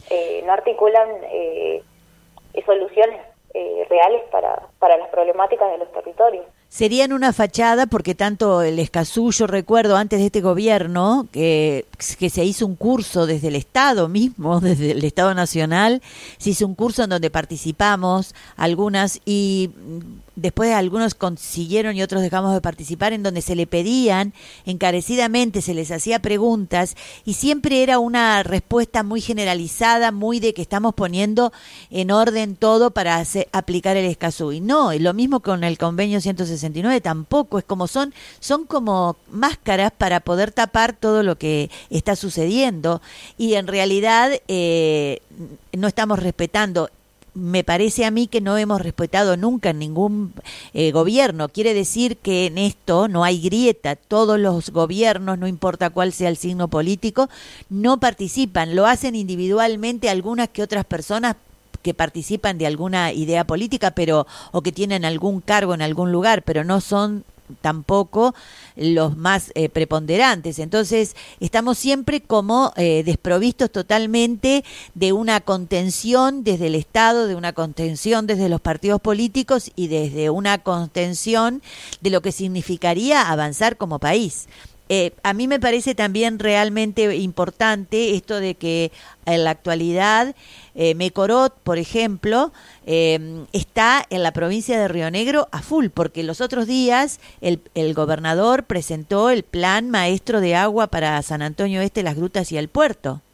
soluciones reales para las problemáticas de los territorios. Serían una fachada porque tanto el Escazú, yo recuerdo antes de este gobierno que se hizo un curso desde el Estado mismo, desde el Estado Nacional, se hizo un curso en donde participamos algunas y después algunos consiguieron y otros dejamos de participar, en donde se le pedían encarecidamente, se les hacía preguntas y siempre era una respuesta muy generalizada, muy de que estamos poniendo en orden todo para aplicar el Escazú. Y no, lo mismo con el convenio 169 tampoco, es como son como máscaras para poder tapar todo lo que está sucediendo y en realidad no estamos respetando. Me parece a mí que no hemos respetado nunca en ningún gobierno. Quiere decir que en esto no hay grieta. Todos los gobiernos, no importa cuál sea el signo político, no participan. Lo hacen individualmente algunas que otras personas que participan de alguna idea política, o que tienen algún cargo en algún lugar, pero no son tampoco los más preponderantes. Entonces estamos siempre como desprovistos totalmente de una contención desde el Estado, de una contención desde los partidos políticos y desde una contención de lo que significaría avanzar como país. A mí me parece también realmente importante esto de que en la actualidad Mecorot, por ejemplo, está en la provincia de Río Negro a full, porque los otros días el gobernador presentó el plan maestro de agua para San Antonio Este, Las Grutas y el puerto.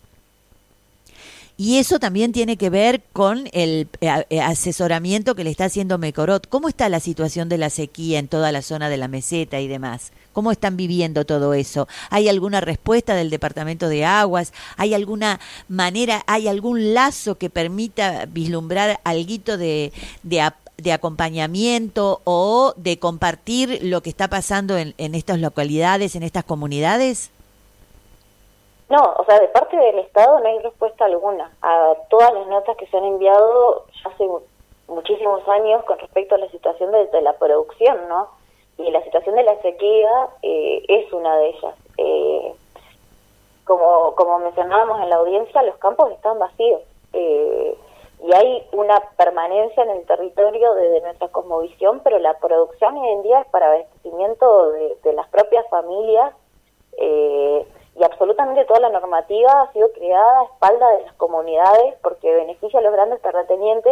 Y eso también tiene que ver con el asesoramiento que le está haciendo Mecorot. ¿Cómo está la situación de la sequía en toda la zona de la meseta y demás? ¿Cómo están viviendo todo eso? ¿Hay alguna respuesta del Departamento de Aguas? ¿Hay alguna manera, hay algún lazo que permita vislumbrar alguito de acompañamiento o de compartir lo que está pasando en estas localidades, en estas comunidades? No, o sea, de parte del Estado no hay respuesta alguna a todas las notas que se han enviado ya hace muchísimos años con respecto a la situación de la producción, ¿no? Y la situación de la sequía es una de ellas. Como mencionábamos en la audiencia, los campos están vacíos y hay una permanencia en el territorio desde nuestra cosmovisión, pero la producción hoy en día es para abastecimiento de las propias familias. Y absolutamente toda la normativa ha sido creada a espaldas de las comunidades porque beneficia a los grandes terratenientes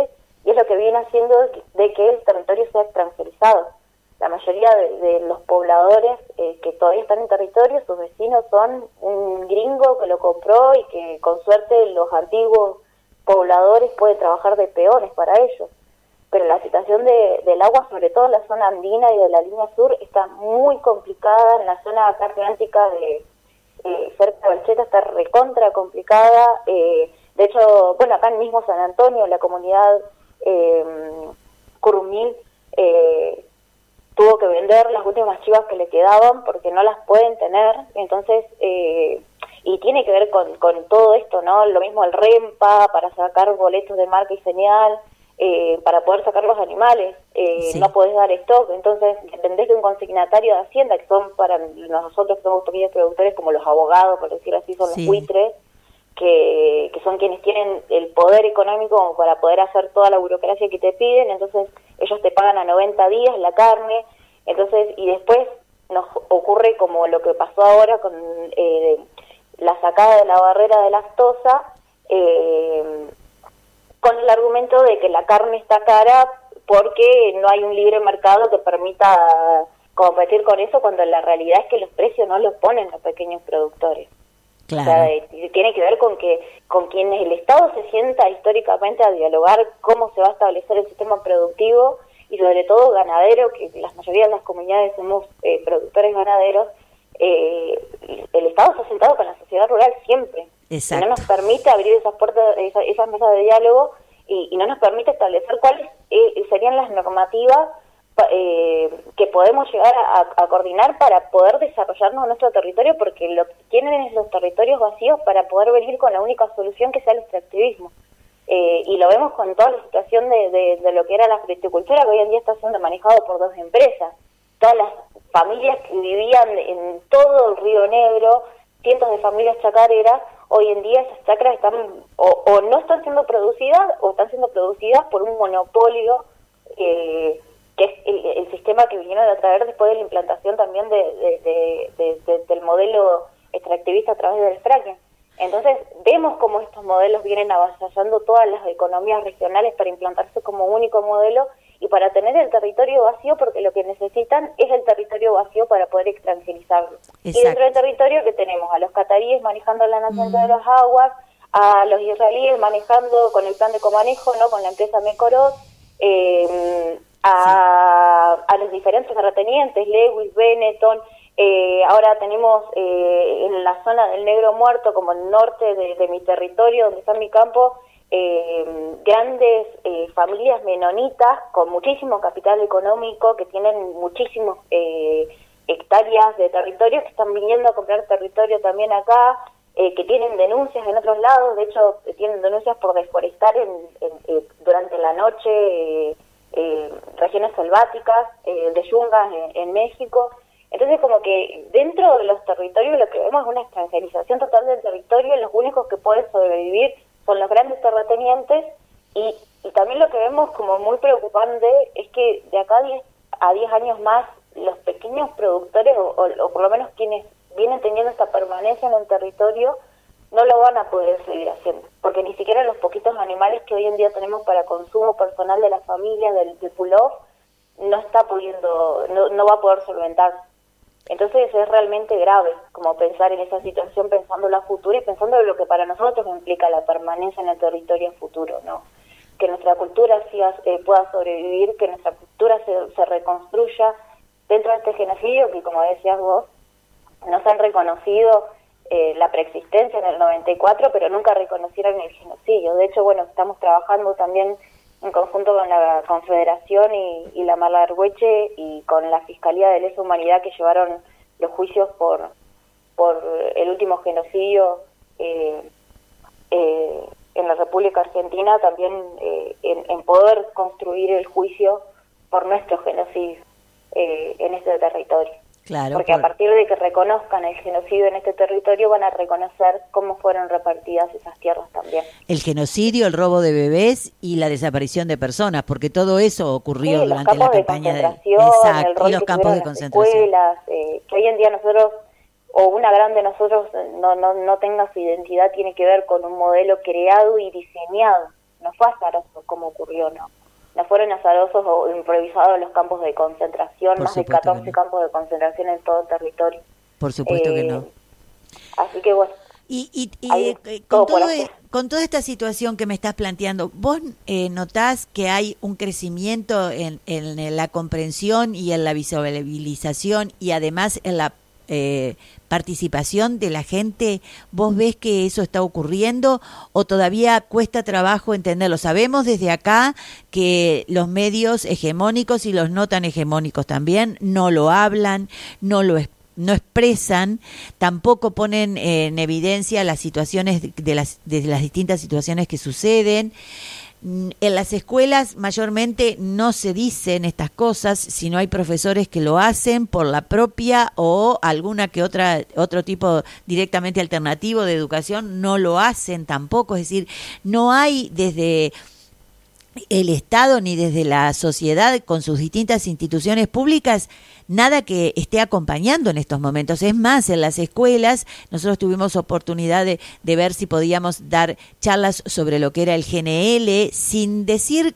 y es lo que viene haciendo de que el territorio sea extranjerizado. La mayoría de los pobladores que todavía están en territorio, sus vecinos son un gringo que lo compró y que con suerte los antiguos pobladores pueden trabajar de peones para ellos. Pero la situación del agua, sobre todo en la zona andina y de la línea sur, está muy complicada. En la zona acá atlántica de cerca de Valcheta está recontra complicada. De hecho, bueno, acá en mismo San Antonio, la comunidad Curumil tuvo que vender las últimas chivas que le quedaban porque no las pueden tener. Entonces, y tiene que ver con todo esto, ¿no? Lo mismo el REMPA, para sacar boletos de marca y señal, para poder sacar los animales, sí. No podés dar stock, entonces dependés de un consignatario de Hacienda, que son para nosotros que somos pequeños productores, como los abogados, por decirlo así, son sí. Los buitres, que son quienes tienen el poder económico como para poder hacer toda la burocracia que te piden. Entonces ellos te pagan a 90 días la carne, entonces y después nos ocurre como lo que pasó ahora con la sacada de la barrera de lactosa, con el argumento de que la carne está cara porque no hay un libre mercado que permita competir con eso, cuando la realidad es que los precios no los ponen los pequeños productores. Claro. O sea, tiene que ver con quienes el Estado se sienta históricamente a dialogar cómo se va a establecer el sistema productivo, y sobre todo ganadero, que la mayoría de las comunidades somos productores ganaderos. El Estado se ha sentado con la sociedad rural siempre. Exacto. Y no nos permite abrir esas puertas, esas mesas de diálogo, y no nos permite establecer cuáles serían las normativas que podemos llegar a coordinar para poder desarrollarnos en nuestro territorio, porque lo que tienen es los territorios vacíos para poder venir con la única solución que sea el extractivismo. Y lo vemos con toda la situación de lo que era la fruticultura, que hoy en día está siendo manejado por 2 empresas. Todas las familias que vivían en todo el Río Negro, cientos de familias chacareras, hoy en día esas chacras están o no están siendo producidas, o están siendo producidas por un monopolio, que es el sistema que vinieron a traer después de la implantación también del modelo extractivista a través del fracking. Entonces vemos cómo estos modelos vienen avasallando todas las economías regionales para implantarse como único modelo y para tener el territorio vacío, porque lo que necesitan es el territorio vacío para poder extranjerizarlo. Exacto. Y dentro del territorio que tenemos a los cataríes manejando la nacionalidad de las aguas, a los israelíes manejando con el plan de comanejo, ¿no?, con la empresa Mekorot, a los diferentes terratenientes, Lewis, Benetton. Ahora tenemos en la zona del Negro Muerto, como el norte de mi territorio, donde está mi campo, grandes familias menonitas con muchísimo capital económico, que tienen muchísimos hectáreas de territorio, que están viniendo a comprar territorio también acá, que tienen denuncias en otros lados. De hecho tienen denuncias por deforestar durante la noche regiones selváticas de yungas en México. Entonces, como que dentro de los territorios lo que vemos es una extranjerización total del territorio. Los únicos que pueden sobrevivir son los grandes terratenientes, y también lo que vemos como muy preocupante es que de acá a 10 años más los pequeños productores, o por lo menos quienes vienen teniendo esta permanencia en el territorio, no lo van a poder seguir haciendo, porque ni siquiera los poquitos animales que hoy en día tenemos para consumo personal de la familia, del pull-off, no va a poder solventar. Entonces es realmente grave como pensar en esa situación, pensando en la futura y pensando en lo que para nosotros implica la permanencia en el territorio futuro, ¿no? Que nuestra cultura pueda sobrevivir, que nuestra cultura se reconstruya dentro de este genocidio que, como decías vos, nos han reconocido la preexistencia en el 94, pero nunca reconocieron el genocidio. De hecho, bueno, estamos trabajando también en conjunto con la Confederación y la Malargüeche y con la Fiscalía de Lesa Humanidad, que llevaron los juicios por el último genocidio en la República Argentina, también en poder construir el juicio por nuestro genocidio en este territorio. Claro, porque a partir de que reconozcan el genocidio en este territorio, van a reconocer cómo fueron repartidas esas tierras también. El genocidio, el robo de bebés y la desaparición de personas, porque todo eso ocurrió durante la campaña de exacto, y los campos de concentración. Escuelas, que hoy en día nosotros, o una gran de nosotros, no tenga su identidad, tiene que ver con un modelo creado y diseñado, no fue azaroso como ocurrió, no fueron azarosos o improvisados los campos de concentración, más de 14 campos de concentración en todo el territorio. Por supuesto que no. Así que bueno. Y con toda esta situación que me estás planteando, ¿vos notás que hay un crecimiento en la comprensión y en la visibilización y además en la participación de la gente? ¿Vos ves que eso está ocurriendo o todavía cuesta trabajo entenderlo? Sabemos desde acá que los medios hegemónicos y los no tan hegemónicos también no lo hablan, no expresan, tampoco ponen en evidencia las situaciones de las distintas situaciones que suceden. En las escuelas mayormente no se dicen estas cosas, sino hay profesores que lo hacen por la propia o alguna que otro tipo directamente alternativo de educación no lo hacen tampoco. Es decir, no hay desde el Estado ni desde la sociedad con sus distintas instituciones públicas nada que esté acompañando en estos momentos. Es más, en las escuelas nosotros tuvimos oportunidad de ver si podíamos dar charlas sobre lo que era el GNL sin decir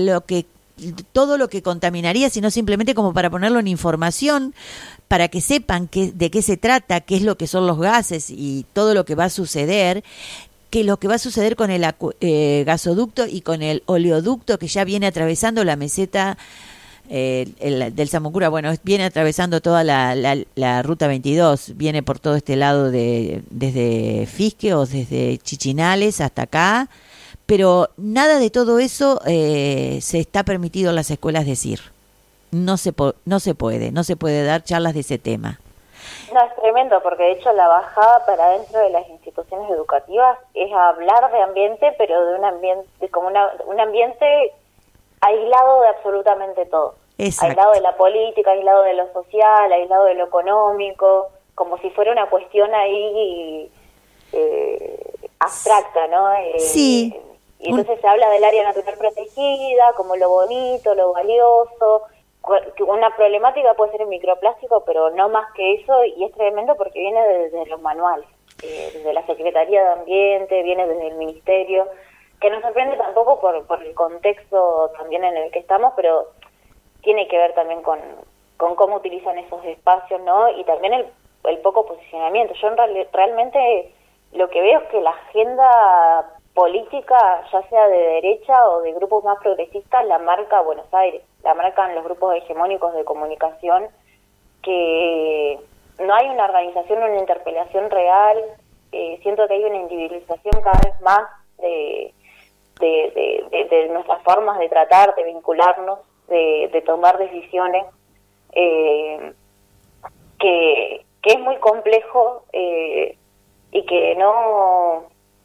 todo lo que contaminaría, sino simplemente como para ponerlo en información, para que sepan de qué se trata, qué es lo que son los gases y todo lo que va a suceder, que lo que va a suceder con el gasoducto y con el oleoducto que ya viene atravesando la meseta del Zamocura, bueno, viene atravesando toda la ruta 22, viene por todo este lado desde Fisque o desde Chichinales hasta acá, pero nada de todo eso se está permitido en las escuelas decir. No se puede dar charlas de ese tema. No, es tremendo, porque de hecho la bajada para dentro de las instituciones educativas es hablar de ambiente, pero de un ambiente como un ambiente aislado de absolutamente todo. Exacto. Aislado de la política, aislado de lo social, aislado de lo económico, como si fuera una cuestión ahí abstracta, ¿no? Sí. Y entonces se habla del área natural protegida, como lo bonito, lo valioso. Una problemática puede ser el microplástico, pero no más que eso, y es tremendo porque viene desde los manuales, desde la Secretaría de Ambiente, viene desde el Ministerio, que nos sorprende tampoco por el contexto también en el que estamos, pero tiene que ver también con cómo utilizan esos espacios, ¿no? Y también el poco posicionamiento. Yo realmente lo que veo es que la agenda política, ya sea de derecha o de grupos más progresistas, la marca Buenos Aires, la marcan los grupos hegemónicos de comunicación, que no hay una organización, una interpelación real. Siento que hay una individualización cada vez más de nuestras formas de tratar, de vincularnos, de tomar decisiones, que es muy complejo y que no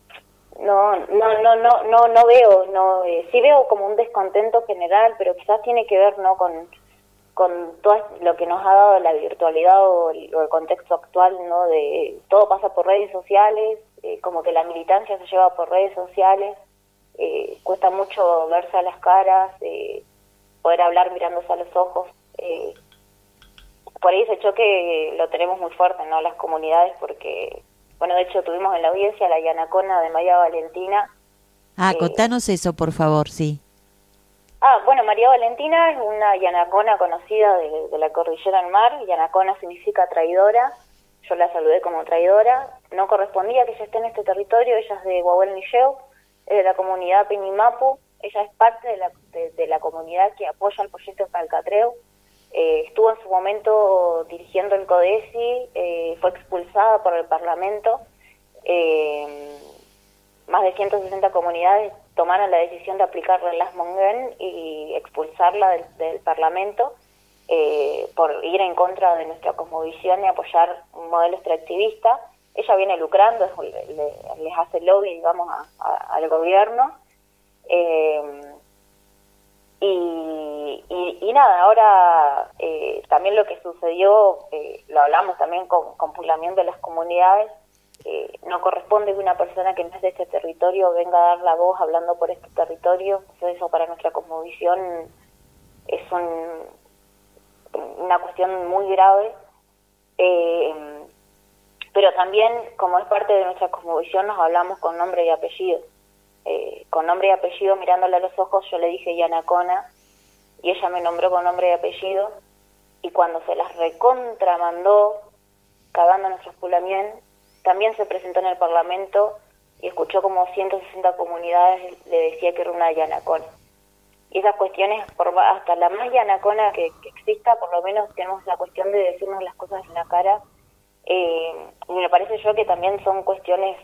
veo, sí veo como un descontento general, pero quizás tiene que ver, ¿no?, con todo lo que nos ha dado la virtualidad o el contexto actual, ¿no? De todo pasa por redes sociales, como que la militancia se lleva por redes sociales, cuesta mucho verse a las caras, poder hablar mirándose a los ojos. Por ahí ese choque lo tenemos muy fuerte, ¿no?, las comunidades, porque bueno, de hecho tuvimos en la audiencia la Yanacona de María Valentina. Contanos eso, por favor, sí. Bueno, María Valentina es una yanacona conocida de la cordillera del mar. Yanacona significa traidora. Yo la saludé como traidora. No correspondía que ella esté en este territorio. Ella es de Huahuel-Nilleu, es de la comunidad Pinimapu. Ella es parte de la comunidad que apoya el proyecto Calcatreu. Estuvo en su momento dirigiendo el CODESI, fue expulsada por el Parlamento. Más de 160 comunidades tomaron la decisión de aplicarle las Mongen y expulsarla del Parlamento por ir en contra de nuestra cosmovisión y apoyar un modelo extractivista. Ella viene lucrando, les hace lobby, digamos, al gobierno. Y nada, ahora también lo que sucedió, lo hablamos también con Pulamien de las comunidades, no corresponde que una persona que no es de este territorio venga a dar la voz hablando por este territorio. Eso para nuestra cosmovisión es una cuestión muy grave, pero también, como es parte de nuestra cosmovisión, nos hablamos con nombre y apellido. con nombre y apellido, mirándola a los ojos, yo le dije Yanacona, y ella me nombró con nombre y apellido, y cuando se las recontramandó, cagando nuestro Pulamien, también se presentó en el Parlamento y escuchó como 160 comunidades le decía que era una Yanacona. Y esas cuestiones, hasta la más Yanacona que exista, por lo menos tenemos la cuestión de decirnos las cosas en la cara, y me parece yo que también son cuestiones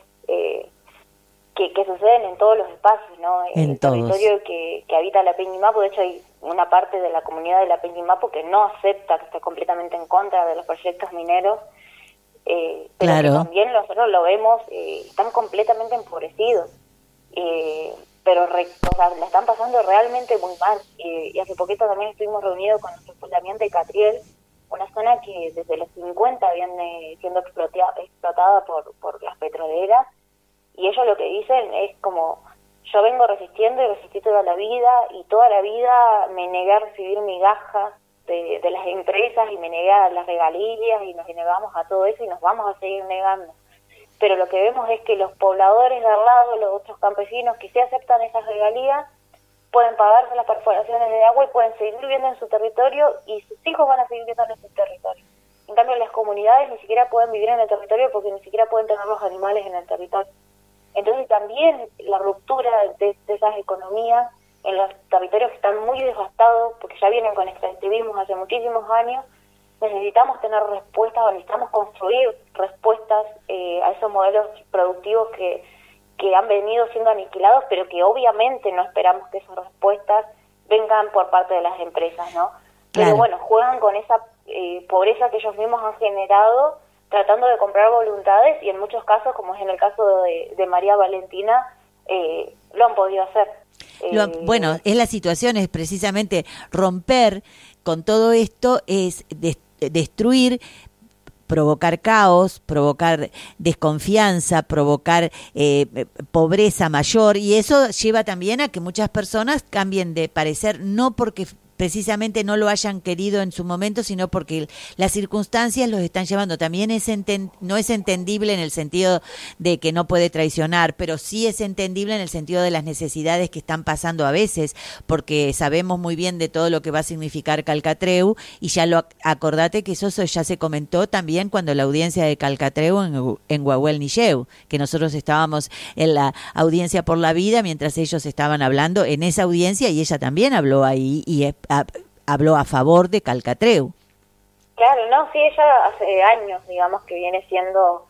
que suceden en todos los espacios, ¿no? En el todos. territorio que habita la Peñimapo, de hecho hay una parte de la comunidad de la Peñimapo que no acepta, que está completamente en contra de los proyectos mineros, pero Claro. que también nosotros lo vemos, están completamente empobrecidos, pero o sea, la están pasando realmente muy mal, y hace poquito también estuvimos reunidos con nuestro Pulamien de Catriel, una zona que desde los 50 viene siendo explotada por las petroleras, y ellos lo que dicen es como, yo vengo resistiendo y resistí toda la vida, y toda la vida me negué a recibir migajas de las empresas, y me negué a las regalías, y nos negamos a todo eso, y nos vamos a seguir negando. Pero lo que vemos es que los pobladores de al lado, los otros campesinos que sí aceptan esas regalías, pueden pagarse las perforaciones de agua y pueden seguir viviendo en su territorio, y sus hijos van a seguir viviendo en su territorio. En cambio, las comunidades ni siquiera pueden vivir en el territorio porque ni siquiera pueden tener los animales en el territorio. Entonces también la ruptura de esas economías en los territorios que están muy devastados, porque ya vienen con extractivismo hace muchísimos años, necesitamos tener respuestas, o necesitamos construir respuestas a esos modelos productivos que han venido siendo aniquilados, pero que obviamente no esperamos que esas respuestas vengan por parte de las empresas, ¿no? Claro. Pero bueno, juegan con esa pobreza que ellos mismos han generado, tratando de comprar voluntades, y en muchos casos, como es en el caso de María Valentina, lo han podido hacer. Bueno, es la situación, es precisamente romper con todo esto, es destruir, provocar caos, provocar desconfianza, provocar pobreza mayor, y eso lleva también a que muchas personas cambien de parecer, no porque precisamente no lo hayan querido en su momento, sino porque las circunstancias los están llevando. También no es entendible en el sentido de que no puede traicionar, pero sí es entendible en el sentido de las necesidades que están pasando a veces, porque sabemos muy bien de todo lo que va a significar Calcatreu, y ya acordate que eso ya se comentó también cuando la audiencia de Calcatreu en Guahuel Nilleu, que nosotros estábamos en la audiencia por la vida mientras ellos estaban hablando en esa audiencia, y ella también habló ahí y habló a favor de Calcatreu. Claro, no, sí, ella hace años, digamos, que viene siendo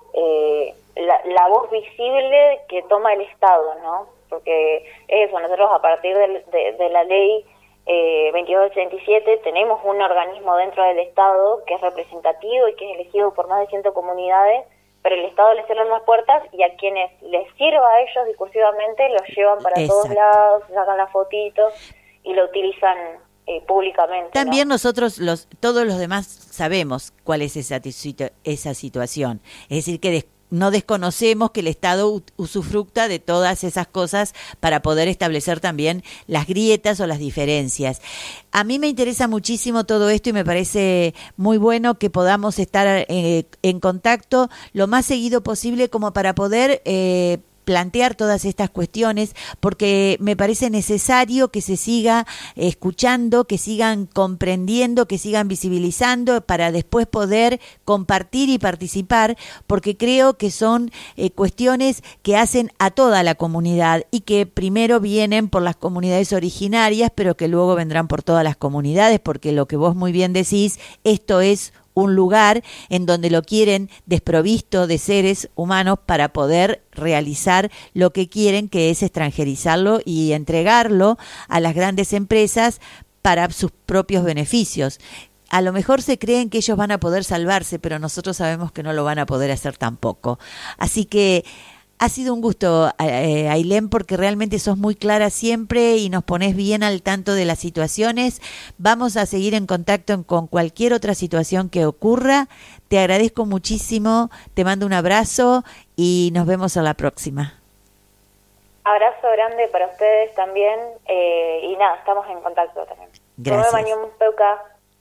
la voz visible que toma el Estado, ¿no? Porque eso, nosotros a partir de la ley 2287 tenemos un organismo dentro del Estado que es representativo y que es elegido por más de 100 comunidades, pero el Estado les cierra las puertas, y a quienes les sirva a ellos discursivamente los llevan para Exacto. todos lados, sacan las fotitos y lo utilizan públicamente. También, ¿no? Nosotros, todos los demás, sabemos cuál es esa situación. Es decir, que no desconocemos que el Estado usufructa de todas esas cosas para poder establecer también las grietas o las diferencias. A mí me interesa muchísimo todo esto, y me parece muy bueno que podamos estar en contacto lo más seguido posible, como para poder plantear todas estas cuestiones, porque me parece necesario que se siga escuchando, que sigan comprendiendo, que sigan visibilizando, para después poder compartir y participar, porque creo que son cuestiones que hacen a toda la comunidad, y que primero vienen por las comunidades originarias, pero que luego vendrán por todas las comunidades, porque lo que vos muy bien decís, esto es un lugar en donde lo quieren desprovisto de seres humanos para poder realizar lo que quieren, que es extranjerizarlo y entregarlo a las grandes empresas para sus propios beneficios. A lo mejor se creen que ellos van a poder salvarse, pero nosotros sabemos que no lo van a poder hacer tampoco. Así que ha sido un gusto, Ailén, porque realmente sos muy clara siempre y nos pones bien al tanto de las situaciones. Vamos a seguir en contacto con cualquier otra situación que ocurra. Te agradezco muchísimo, te mando un abrazo y nos vemos a la próxima. Abrazo grande para ustedes también, y nada, estamos en contacto también. Gracias. Nos vemos, Peuca.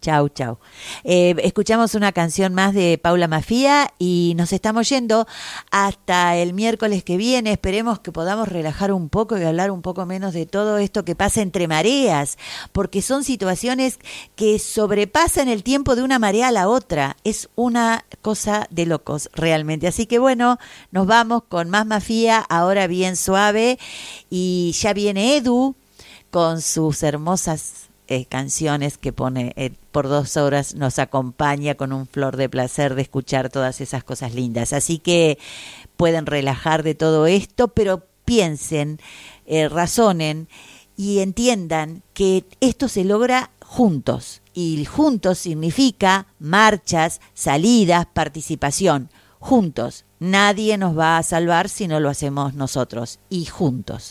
Chau. Escuchamos una canción más de Paula Mafia y nos estamos yendo hasta el miércoles que viene. Esperemos que podamos relajar un poco y hablar un poco menos de todo esto que pasa entre mareas, porque son situaciones que sobrepasan el tiempo de una marea a la otra. Es una cosa de locos realmente. Así que bueno, nos vamos con más Mafia, ahora bien suave, y ya viene Edu con sus hermosas canciones que pone por 2 horas, nos acompaña con un flor de placer de escuchar todas esas cosas lindas. Así que pueden relajar de todo esto, pero piensen, razonen y entiendan que esto se logra juntos, y juntos significa marchas, salidas, participación. Juntos, nadie nos va a salvar si no lo hacemos nosotros, y juntos.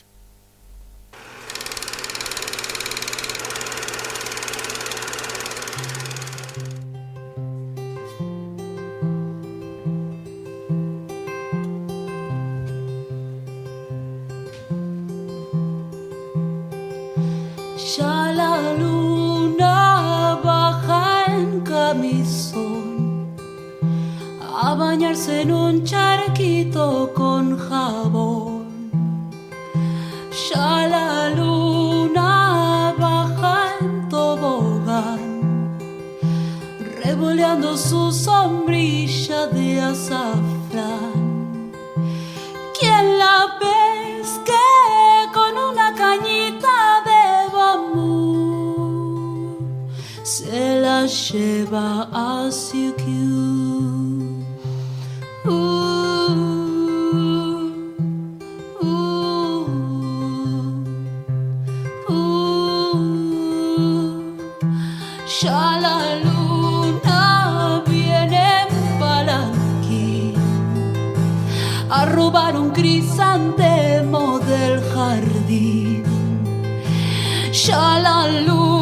Ya la luna baja en camisón a bañarse en un charquito con jabón. Ya la luna baja en tobogán, revoleando su sombrilla de azafrán. ¿Quién la pesque con una cañita de bambú? Se la lleva a Siquio. Ya la luna viene en palanquín a robar un crisantemo del jardín. Ya la luna